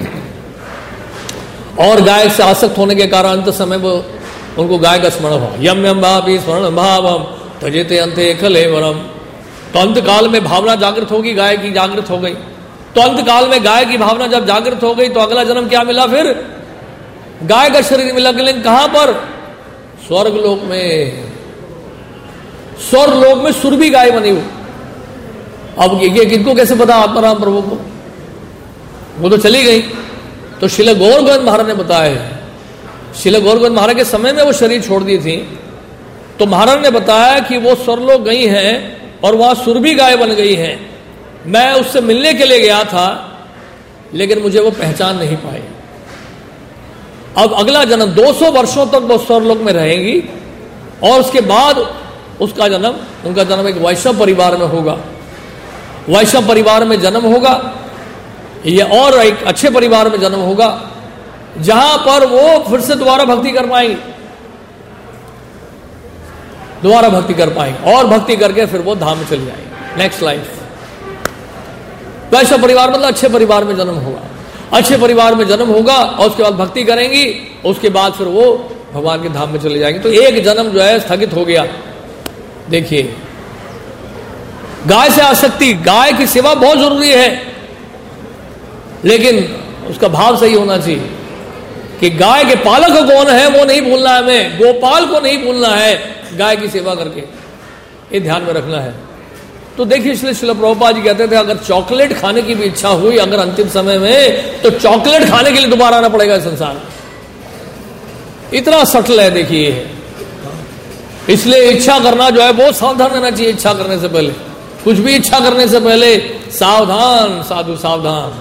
और गाय से आसक्त होने के कारण अंत समय वो उनको गाय का स्मरण हुआ, यम यम भावी स्मरण भावम तजेते अंते कलेवरम। तो अंत काल में भावना जागृत होगी, गाय की जागृत हो गई। तो अंत काल में गाय की भावना जब जागृत हो गई तो अगला जन्म क्या मिला? फिर गाय का शरीर मिला। लेकिन कहां पर? स्वर्ग लोक में। स्वर्ग लोक में सुरभि गाय बनी हुई। अब ये किनको कैसे पता आत्माराम प्रभु को? वो तो चली गई। तो श्रील गौरगंज महाराज ने बताया, श्रील गौरगंज महाराज के समय में वो शरीर छोड़ दी थी, तो महाराज ने बताया कि वो स्वर्गलोक गई हैं और वहां सुरभि गाय बन गई हैं। मैं उससे मिलने के लिए गया था, लेकिन मुझे वो पहचान नहीं पाई। अब अगला जन्म दो सौ वर्षों तक वो स्वर्गलोक में रहेंगी और उसके बाद उसका जन्म, उनका जन्म एक वैष्णव परिवार में होगा। वैष्णव परिवार में जन्म होगा या और एक अच्छे परिवार में जन्म होगा, जहां पर वो फिर से दोबारा भक्ति कर पाएंगे, दोबारा भक्ति कर पाएंगे और भक्ति करके फिर वो धाम में चले जाएंगे, नेक्स्ट लाइफ। वैष्णव परिवार मतलब अच्छे परिवार में जन्म होगा, अच्छे परिवार में जन्म होगा और उसके बाद भक्ति करेंगी, उसके बाद फिर वो भगवान के धाम में चले जाएंगे। तो एक जन्म जो है स्थगित हो गया। देखिए, गाय से आसक्ति, गाय की सेवा बहुत जरूरी है, लेकिन उसका भाव सही होना चाहिए कि गाय के पालक कौन है वो नहीं भूलना है, हमें गोपाल को नहीं भूलना है गाय की सेवा करके, ये ध्यान में रखना है। तो देखिए, इसलिए श्रील प्रभुपाद जी कहते थे अगर चॉकलेट खाने की भी इच्छा हुई अगर अंतिम समय में, तो चॉकलेट खाने के लिए दोबारा आना पड़ेगा इस संसार में। इतना सटल है देखिए। इसलिए इच्छा करना जो है बहुत सावधान रहना चाहिए। इच्छा करने से पहले, कुछ भी इच्छा करने से पहले सावधान, साधु सावधान।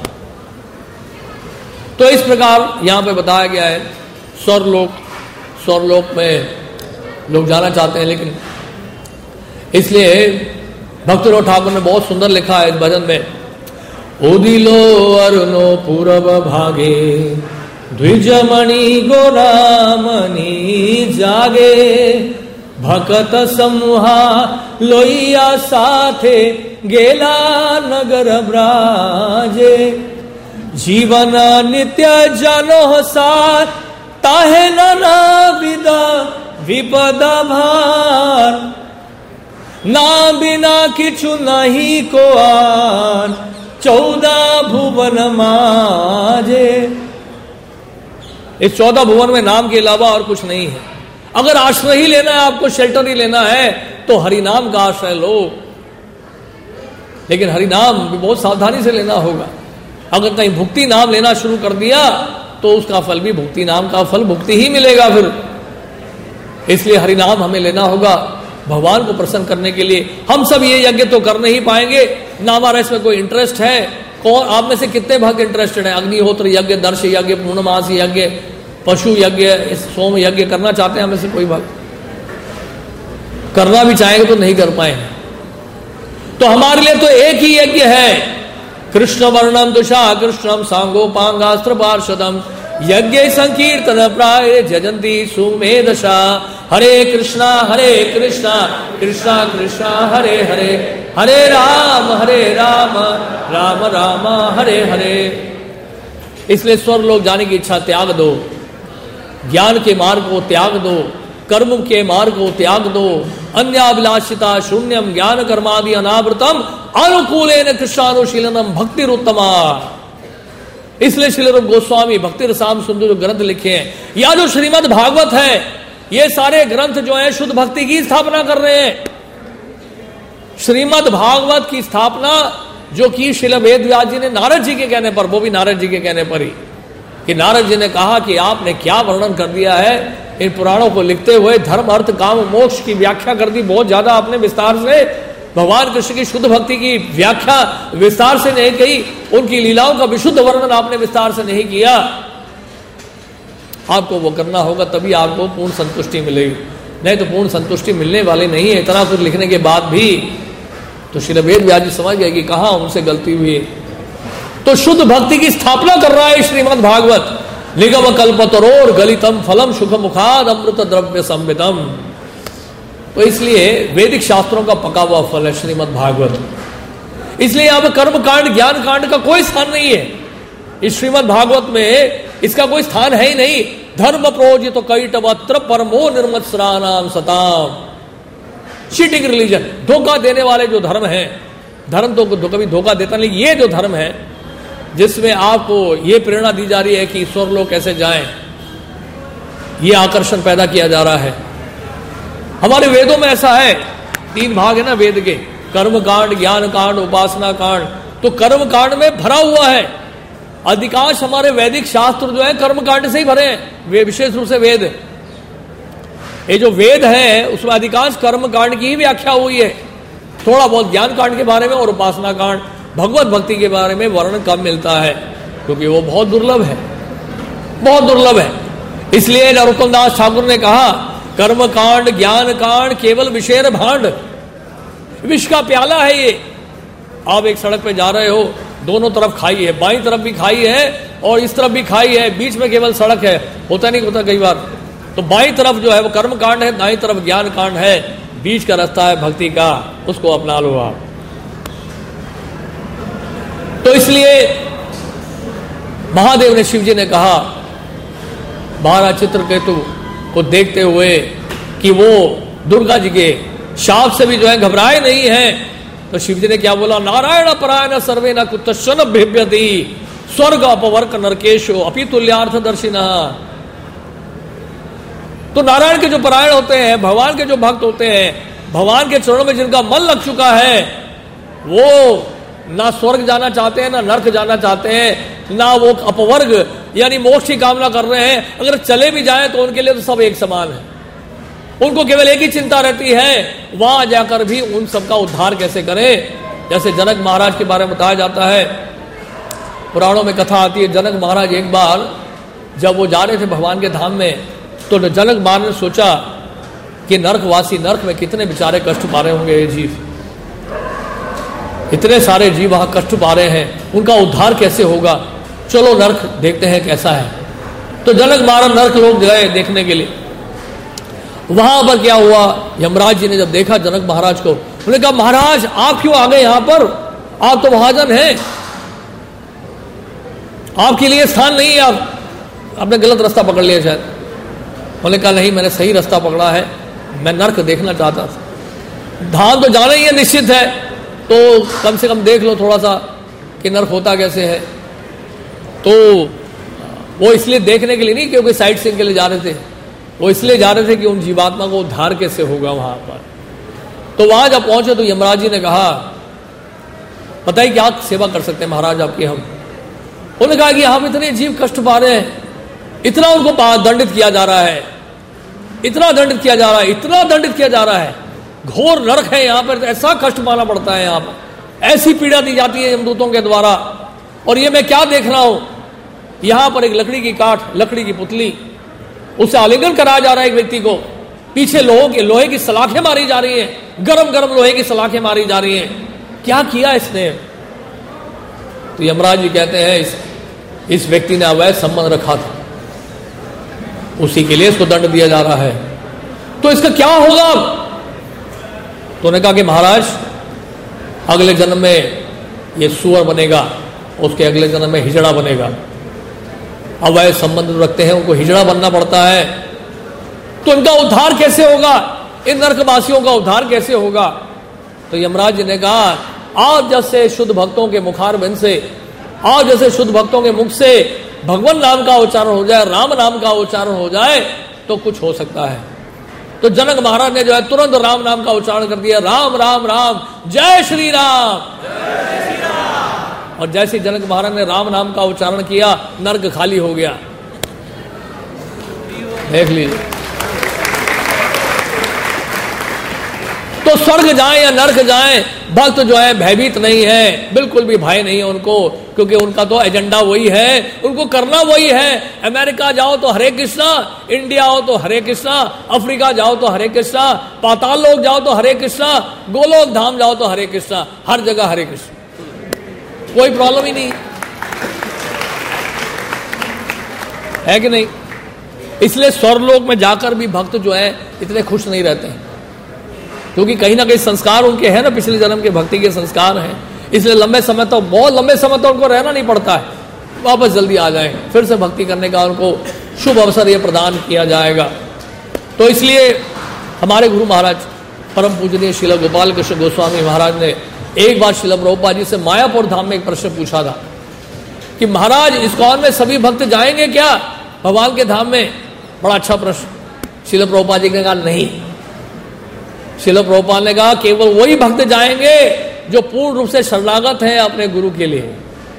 तो इस प्रकार यहां पे बताया गया है स्वर्गलोक, स्वर्गलोक में लोग जाना चाहते हैं, लेकिन इसलिए भक्तिरोध ठाकुर ने बहुत सुंदर लिखा है इस भजन में, उदिलो अरुणो पूरब भागे द्विजमणि गोरामणि जागे भकत समूहा लोइया साथे गेला नगर ब्राजे जीवन नित्य जनो सार ताहे नाना विदा विपदा भार ना बिना किछु नहीं को आन चौदह भुवन माजे। इस चौदह भुवन में नाम के अलावा और कुछ नहीं है। अगर आश्रय ही लेना है, आपको शेल्टर ही लेना है, तो हरिनाम का आश्रय लो, लेकिन हरिनाम भी बहुत सावधानी से लेना होगा। अगर कहीं भुक्ति नाम लेना शुरू कर दिया तो उसका फल भी भुक्ति नाम का फल भुक्ति ही मिलेगा फिर। इसलिए हरिनाम हमें लेना होगा भगवान को प्रसन्न करने के लिए। हम सब ये यज्ञ तो कर नहीं पाएंगे, ना हमारा इसमें कोई इंटरेस्ट है। कौन आप में से कितने भक्त इंटरेस्टेड है? अग्निहोत्र यज्ञ, दर्श यज्ञ, पूर्णमासी यज्ञ, पशु यज्ञ, सोम यज्ञ करना चाहते हैं? हमें से कोई भक्त करना भी चाहेंगे तो नहीं कर पाएंगे। तो हमारे लिए तो एक ही यज्ञ है, कृष्ण वर्णम दुषा कृष्णम सांगोपांगास्त्र पार्षदम यज्ञ संकीर्तन प्राय जजंती सुमेधशा। हरे कृष्णा हरे कृष्णा कृष्णा कृष्णा हरे हरे, हरे राम हरे राम राम राम हरे हरे। इसलिए स्वर्ग लोग जाने की इच्छा त्याग दो, ज्ञान के मार्ग को त्याग दो, कर्म के मार्ग को त्याग दो। अन्याभिलाषिता शून्यम ज्ञान कर्मादि अनावृतम अनुकूलेन कृष्णानुशीलनम भक्तिरुत्तमा। इसलिए श्रील रूप गोस्वामी भक्ति रसाम सुंदर जो ग्रंथ लिखे हैं, या जो श्रीमद् भागवत है, ये सारे ग्रंथ जो है शुद्ध भक्ति की स्थापना कर रहे हैं। श्रीमद् भागवत की स्थापना जो की श्रील वेदव्यास जी ने नारद जी के कहने पर, वो भी नारद जी के कहने पर ही, कि नारद जी ने कहा कि आपने क्या वर्णन कर दिया है इन पुराणों को लिखते हुए, धर्म अर्थ काम मोक्ष की व्याख्या कर दी बहुत ज्यादा आपने विस्तार से। भगवान कृष्ण की शुद्ध भक्ति की व्याख्या विस्तार से नहीं कही, उनकी लीलाओं का विशुद्ध वर्णन आपने विस्तार से नहीं किया। आपको वो करना होगा, तभी आपको पूर्ण संतुष्टि मिलेगी, नहीं तो पूर्ण संतुष्टि मिलने वाली नहीं है। इतना कुछ लिखने के बाद भी तो श्री वेदव्यास जी समझ गए कि कहाँ उनसे गलती हुई है। तो शुद्ध भक्ति की स्थापना कर रहा है श्रीमद् भागवत। निगम कल्पतरोर गलितम फलम सुख मुखाद अमृत द्रव्य संविदम। तो इसलिए वैदिक शास्त्रों का पका हुआ फल है श्रीमद् भागवत। इसलिए यहां पर कर्म कांड ज्ञान कांड का कोई स्थान नहीं है इस श्रीमद् भागवत में, इसका कोई स्थान है ही नहीं। धर्म प्रोजित तो कैटवत्र परमो निर्मत्सराणाम सताम। चीटिंग रिलीजन, धोखा देने वाले जो धर्म है, धर्म तो कभी धोखा देता नहीं, ये जो धर्म है जिसमें आपको ये प्रेरणा दी जा रही है कि ईश्वर लोग कैसे जाएं, ये आकर्षण पैदा किया जा रहा है। हमारे वेदों में ऐसा है, तीन भाग है ना वेद के, कर्म कांड, ज्ञान कांड, उपासना कांड। तो कर्म कांड में भरा हुआ है, अधिकांश हमारे वैदिक शास्त्र जो है कर्म कांड से ही भरे हैं, वे विशेष रूप से वेद। ये जो वेद है उसमें अधिकांश कर्म कांड की ही व्याख्या हुई है, थोड़ा बहुत ज्ञान कांड के बारे में और उपासना कांड, भगवत भक्ति के बारे में वर्णन कम मिलता है, क्योंकि वो बहुत दुर्लभ है, बहुत दुर्लभ है। इसलिए नरोत्तम दास ठाकुर ने कहा, कर्म कांड ज्ञान कांड केवल विषेर भांड, विष का प्याला है ये। आप एक सड़क पे जा रहे हो, दोनों तरफ खाई है, बाईं तरफ भी खाई है और इस तरफ भी खाई है, बीच में केवल सड़क है। होता नहीं होता कई बार, तो बाईं तरफ जो है वो कर्म कांड है, दाईं तरफ ज्ञान कांड है, बीच का रास्ता है भक्ति का, उसको अपना लो आप। तो इसलिए महादेव ने, शिव जी ने कहा महाराज चित्रकेतु को देखते हुए कि वो दुर्गा जी के शाप से भी जो है घबराए नहीं है, तो शिव जी ने क्या बोला, नारायण परायण सर्वे न कुतश्चन भिभ्यति स्वर्ग अपवर्क नरकेशो अपि तुल्यार्थ दर्शिना। तो नारायण के जो परायण होते हैं, भगवान के जो भक्त होते हैं, भगवान के चरणों में जिनका मन लग चुका है, वो ना स्वर्ग जाना चाहते हैं, ना नरक जाना चाहते हैं, ना वो अपवर्ग यानी मोक्ष की कामना कर रहे हैं। अगर चले भी जाएं तो उनके लिए तो सब एक समान है, उनको केवल एक ही चिंता रहती है, वहां जाकर भी उन सबका उद्धार कैसे करें। जैसे जनक महाराज के बारे में बताया जाता है, पुराणों में कथा आती है, जनक महाराज एक बार जब वो जा रहे थे भगवान के धाम में, तो जनक महाराज ने सोचा कि नरकवासी, नरक में कितने बेचारे कष्ट पा रहे होंगे ये जीव, इतने सारे जीव वहां कष्ट पा रहे हैं, उनका उद्धार कैसे होगा, चलो नरक देखते हैं कैसा है। तो जनक महाराज नरक लोग गए देखने के लिए। वहां पर क्या हुआ, यमराज जी ने जब देखा जनक महाराज को, उन्होंने कहा महाराज आप क्यों आ गए यहां पर, आप तो महाजन हैं, आपके लिए स्थान नहीं है, आप आपने गलत रास्ता पकड़ लिया शायद। उन्होंने कहा नहीं, मैंने सही रास्ता पकड़ा है, मैं नरक देखना चाहता था। धाम तो जाना ही है निश्चित है, तो कम से कम देख लो थोड़ा सा कि नरक होता कैसे है। तो वो इसलिए देखने के लिए नहीं क्योंकि साइट सीइंग के लिए जा रहे थे, वो इसलिए जा रहे थे कि उन जीवात्मा को उद्धार कैसे होगा वहां पर। तो वहां जब पहुंचे तो यमराज जी ने कहा, पता ही क्या सेवा कर सकते हैं महाराज आपकी हम। उन्होंने कहा कि हम इतने जीव कष्ट पा रहे हैं, इतना उनको दंडित किया जा रहा है, इतना दंडित किया जा रहा है, इतना दंडित किया जा रहा है, घोर नरक है यहाँ पर, ऐसा कष्ट पाना पड़ता है यहाँ पर, ऐसी पीड़ा दी जाती है यमदूतों के द्वारा। और ये मैं क्या देख रहा हूं, यहां पर एक लकड़ी की काठ, लकड़ी की पुतली, उसे आलिंगन कराया जा रहा है एक व्यक्ति को, पीछे लोहे की लोहे की सलाखें मारी जा रही हैं, गरम गरम लोहे की सलाखें मारी जा रही हैं। क्या किया इसने? तो यमराज जी कहते हैं इस इस व्यक्ति ने अवैध संबंध रखा था, उसी के लिए इसको दंड दिया जा रहा है, तो इसका क्या होगा? तो उन्होंने कहा कि महाराज अगले जन्म में ये सुअर बनेगा, उसके अगले जन्म में हिजड़ा बनेगा, अवैध संबंध रखते हैं, उनको हिजड़ा बनना पड़ता है, तो इनका उद्धार कैसे होगा? इन नरकवासियों का उद्धार कैसे होगा? तो यमराज जी ने कहा, आज जैसे शुद्ध भक्तों के मुखारबिंद से, आज जैसे शुद्ध भक्तों के मुख से भगवान नाम का उच्चारण हो जाए, राम नाम का उच्चारण हो जाए तो कुछ हो सकता है। तो जनक महाराज ने जो है तुरंत राम नाम का उच्चारण कर दिया, राम राम राम, जय श्री राम, जय श्री राम। और जैसे जनक महाराज ने राम नाम का उच्चारण किया, नर्क खाली हो गया। देख लीजिए, तो स्वर्ग जाए या नर्क जाए, भक्त जो है भयभीत नहीं है, बिल्कुल भी भय नहीं है उनको, क्योंकि उनका तो एजेंडा वही है, उनको करना वही है। अमेरिका जाओ तो हरे कृष्णा, इंडिया आओ तो हरे कृष्णा, अफ्रीका जाओ तो हरे कृष्णा, पाताल लोक जाओ तो हरे कृष्णा, गोलोक धाम जाओ तो हरे कृष्णा, हर जगह हरे कृष्णा, कोई प्रॉब्लम ही नहीं है कि नहीं? इसलिए स्वर्गलोक में जाकर भी भक्त जो है इतने खुश नहीं रहते हैं, क्योंकि कहीं ना कहीं संस्कार उनके हैं ना, पिछले जन्म के भक्ति के संस्कार हैं, इसलिए लंबे समय तक, बहुत लंबे समय तक उनको रहना नहीं पड़ता है, वापस जल्दी आ जाएं, फिर से भक्ति करने का उनको शुभ अवसर ये प्रदान किया जाएगा। तो इसलिए हमारे गुरु महाराज परम पूजनीय श्रील गोपाल कृष्ण गोस्वामी महाराज ने एक बार श्रील प्रभुपाद जी से मायापुर धाम में एक प्रश्न पूछा था कि महाराज, इस्कॉन में सभी भक्त जाएंगे क्या भगवान के धाम में? बड़ा अच्छा प्रश्न। श्रील प्रभुपाद जी ने कहा नहीं। श्रील प्रभुपाद ने कहा केवल वही भक्त जाएंगे जो पूर्ण रूप से शरणागत है अपने गुरु के लिए,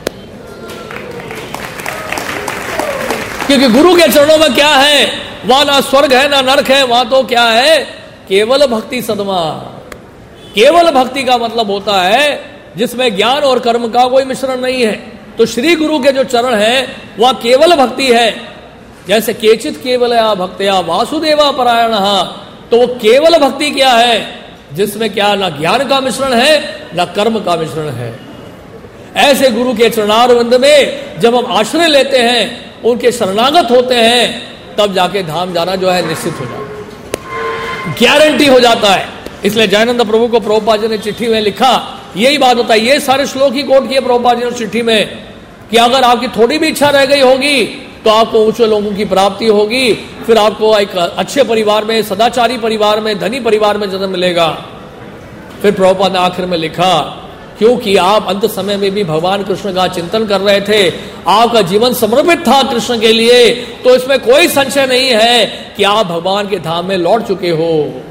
क्योंकि गुरु के चरणों में क्या है, वहां ना स्वर्ग है ना नरक है, वहां तो क्या है, केवल भक्ति सदमा। केवल भक्ति का मतलब होता है जिसमें ज्ञान और कर्म का कोई मिश्रण नहीं है। तो श्री गुरु के जो चरण है वह केवल भक्ति है। जैसे केचित केवल या भक्तया वासुदेवा परायण, तो वो केवल भक्ति क्या है, जिसमें क्या ना ज्ञान का मिश्रण है ना कर्म का मिश्रण है। ऐसे गुरु के चरणारविंद में जब हम आश्रय लेते हैं, उनके शरणागत होते हैं, तब जाके धाम जाना जो है निश्चित हो जाता है, गारंटी हो जाता है। इसलिए जयानंद प्रभु को प्रभुपाद जी ने चिट्ठी में लिखा, यही बात होता है। ये सारे श्लोक ही कोट किए प्रभुपाद जी ने चिट्ठी में कि अगर आपकी थोड़ी भी इच्छा रह गई होगी तो आपको ऊंचे लोगों की प्राप्ति होगी, फिर आपको एक अच्छे परिवार में, सदाचारी परिवार में, धनी परिवार में जन्म मिलेगा। फिर प्रभुपाद ने आखिर में लिखा, क्योंकि आप अंत समय में भी भगवान कृष्ण का चिंतन कर रहे थे, आपका जीवन समर्पित था कृष्ण के लिए, तो इसमें कोई संशय नहीं है कि आप भगवान के धाम में लौट चुके हो।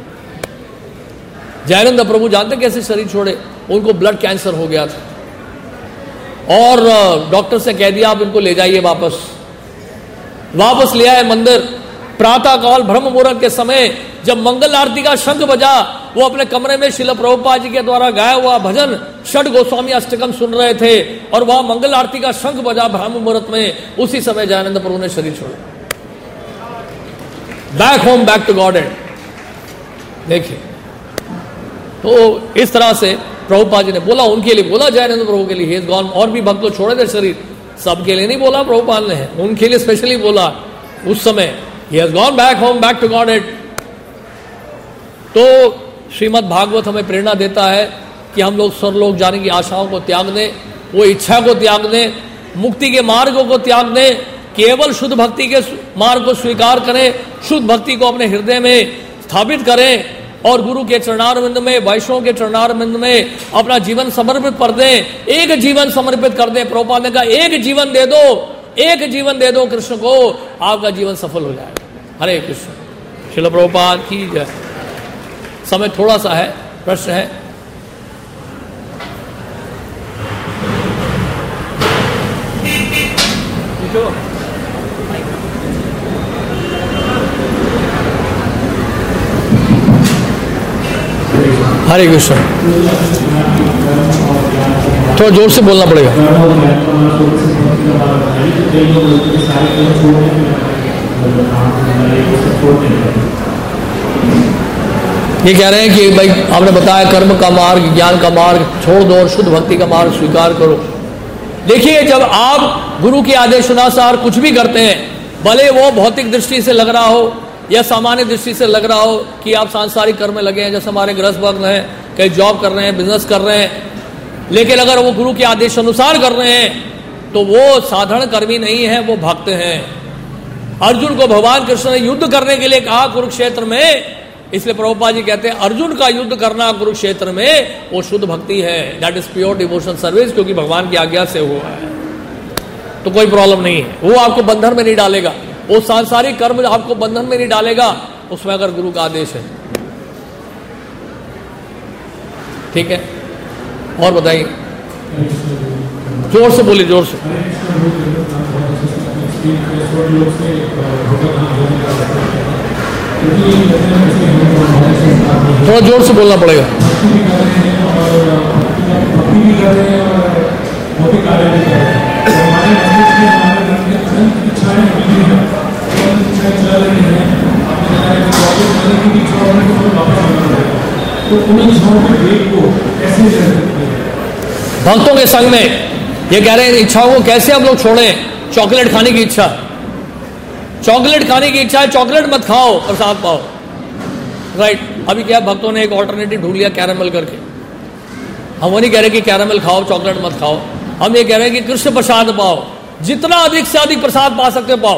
जयानंद प्रभु जानते कैसे शरीर छोड़े? उनको ब्लड कैंसर हो गया था और डॉक्टर से कह दिया आप इनको ले जाइए वापस। वापस ले आए मंदिर। प्रातः काल ब्रह्म मुहूर्त के समय जब मंगल आरती का शंख बजा, वो अपने कमरे में श्रील प्रभुपाद जी के द्वारा गाया हुआ भजन षट गोस्वामी अष्टकम सुन रहे थे, और वह मंगल आरती का शंख बजा ब्रह्म मुहूर्त में। उसी समय जयानंद प्रभु ने शरीर छोड़ा। Back home, back to Godhead. देखिए, तो इस तरह से प्रभुपाद जी ने बोला, उनके लिए बोला, जयानंद प्रभु के लिए ही इज गॉन। और भी भक्त लोग छोड़े थे शरीर, सबके लिए नहीं बोला प्रभुपाद ने, उनके लिए स्पेशली बोला उस समय, he has gone back home, back to Godhead. तो श्रीमद् भागवत हमें प्रेरणा देता है कि हम लोग स्वर्गलोक जाने की आशाओं को त्याग दें, वो इच्छा को त्याग दें, मुक्ति के मार्गों को त्याग दें, केवल शुद्ध भक्ति के मार्ग को स्वीकार करें, शुद्ध भक्ति को अपने हृदय में स्थापित करें, और गुरु के चरणारविंद में, वैष्णव के चरणारविंद में अपना जीवन समर्पित कर दें। एक जीवन समर्पित कर दें। प्रभुपाद ने कहा एक जीवन दे दो, एक जीवन दे दो कृष्ण को, आपका जीवन सफल हो जाएगा। हरे कृष्ण। श्रील प्रभुपाद की जय। समय थोड़ा सा है, प्रश्न है? हरे कृष्ण। थोड़ा जोर से बोलना पड़ेगा। ये कह रहे हैं कि भाई आपने बताया कर्म का मार्ग, ज्ञान का मार्ग छोड़ दो और शुद्ध भक्ति का मार्ग स्वीकार करो। देखिए, जब आप गुरु के आदेशानुसार कुछ भी करते हैं, भले वो भौतिक दृष्टि से लग रहा हो या सामान्य दृष्टि से लग रहा हो कि आप सांसारिक कर्म में लगे हैं, जैसे हमारे गृहस्थ भक्त हैं, कहीं जॉब कर रहे हैं, बिजनेस कर रहे हैं, लेकिन अगर वो गुरु के आदेश अनुसार कर रहे हैं तो वो साधारण कर्मी नहीं है, वो भक्त हैं। अर्जुन को भगवान कृष्ण ने युद्ध करने के लिए कहा कुरुक्षेत्र में, इसलिए प्रभुपाद जी कहते हैं अर्जुन का युद्ध करना कुरुक्षेत्र में वो शुद्ध भक्ति है, that is pure devotional service, क्योंकि भगवान की आज्ञा से हुआ है, तो कोई प्रॉब्लम नहीं है। वो आपको बंधन में नहीं डालेगा, वो सांसारिक कर्म आपको बंधन में नहीं डालेगा, उसमें अगर गुरु का आदेश है। ठीक है, और बताइए, जोर से बोलिए, जोर से। थोड़ा जोर से बोलना पड़ेगा। भक्तों के संग में ये कह रहे हैं इच्छाओं को कैसे हम लोग छोड़ें। चॉकलेट खाने की इच्छा, चॉकलेट खाने की इच्छा है, चॉकलेट मत खाओ, प्रसाद पाओ। राइट, अभी क्या भक्तों ने एक ऑल्टरनेटिव ढूंढ लिया कैरामल करके। हम वो नहीं कह रहे कि कैरामल खाओ, चॉकलेट मत खाओ, हम ये कह रहे हैं कि कृष्ण प्रसाद पाओ, जितना अधिक से अधिक प्रसाद पा सकते पाओ,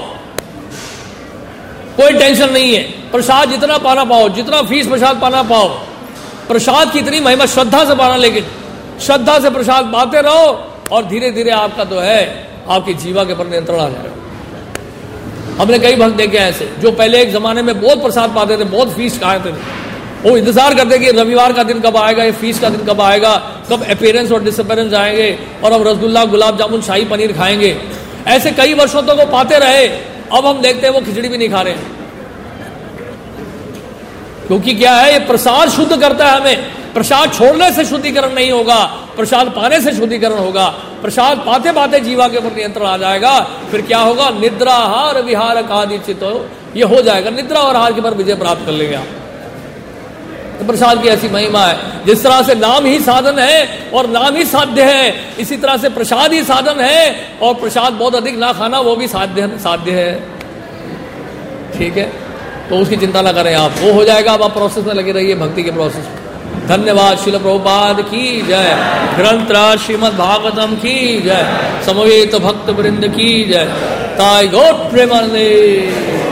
कोई टेंशन नहीं है। प्रसाद जितना पाना पाओ, जितना फीस प्रसाद पाना पाओ, प्रसाद की इतनी महिमा श्रद्धा से पाना, लेकिन श्रद्धा से प्रसाद पाते रहो और धीरे धीरे आपका तो है आपकी जीवा के पर नियंत्रण आ जाएगा। हमने कई भक्त देखे ऐसे जो पहले एक जमाने में बहुत प्रसाद पाते थे, बहुत फीस खाए थे, वो इंतजार करते कि रविवार का दिन कब आएगा, ये फीस का दिन कब आएगा, कब अपीयरेंस और डिसअपीयरेंस आएंगे और हम रसगुल्ला, गुलाब जामुन, शाही पनीर खाएंगे। ऐसे कई वर्षों तक वो पाते रहे। अब हम देखते हैं वो खिचड़ी भी नहीं खा रहे, क्योंकि क्या है, ये प्रसाद शुद्ध करता है हमें। प्रसाद छोड़ने से शुद्धिकरण नहीं होगा, प्रसाद पाने से शुद्धिकरण होगा। प्रसाद पाते पाते जीवा के ऊपर नियंत्रण आ जाएगा। फिर क्या होगा, निद्रा हार विहार कादि चितो, ये हो जाएगा, निद्रा और हार के पर विजय प्राप्त कर लेंगे आप। तो प्रसाद की ऐसी महिमा है। जिस तरह से नाम ही साधन है और नाम ही साध्य है, इसी तरह से प्रसाद ही साधन है और प्रसाद बहुत अधिक ना खाना वो भी साध्य साध्य है। ठीक है, तो उसकी चिंता ना करें आप, वो हो जाएगा। अब आप प्रोसेस में लगे रहिए, भक्ति के प्रोसेस में। धन्यवाद। श्रील प्रभुपाद की जय, ग्रंथराज श्रीमद् भागवतम की जय, समवेत भक्त वृंद की जय, ताई गौर प्रेमानंद।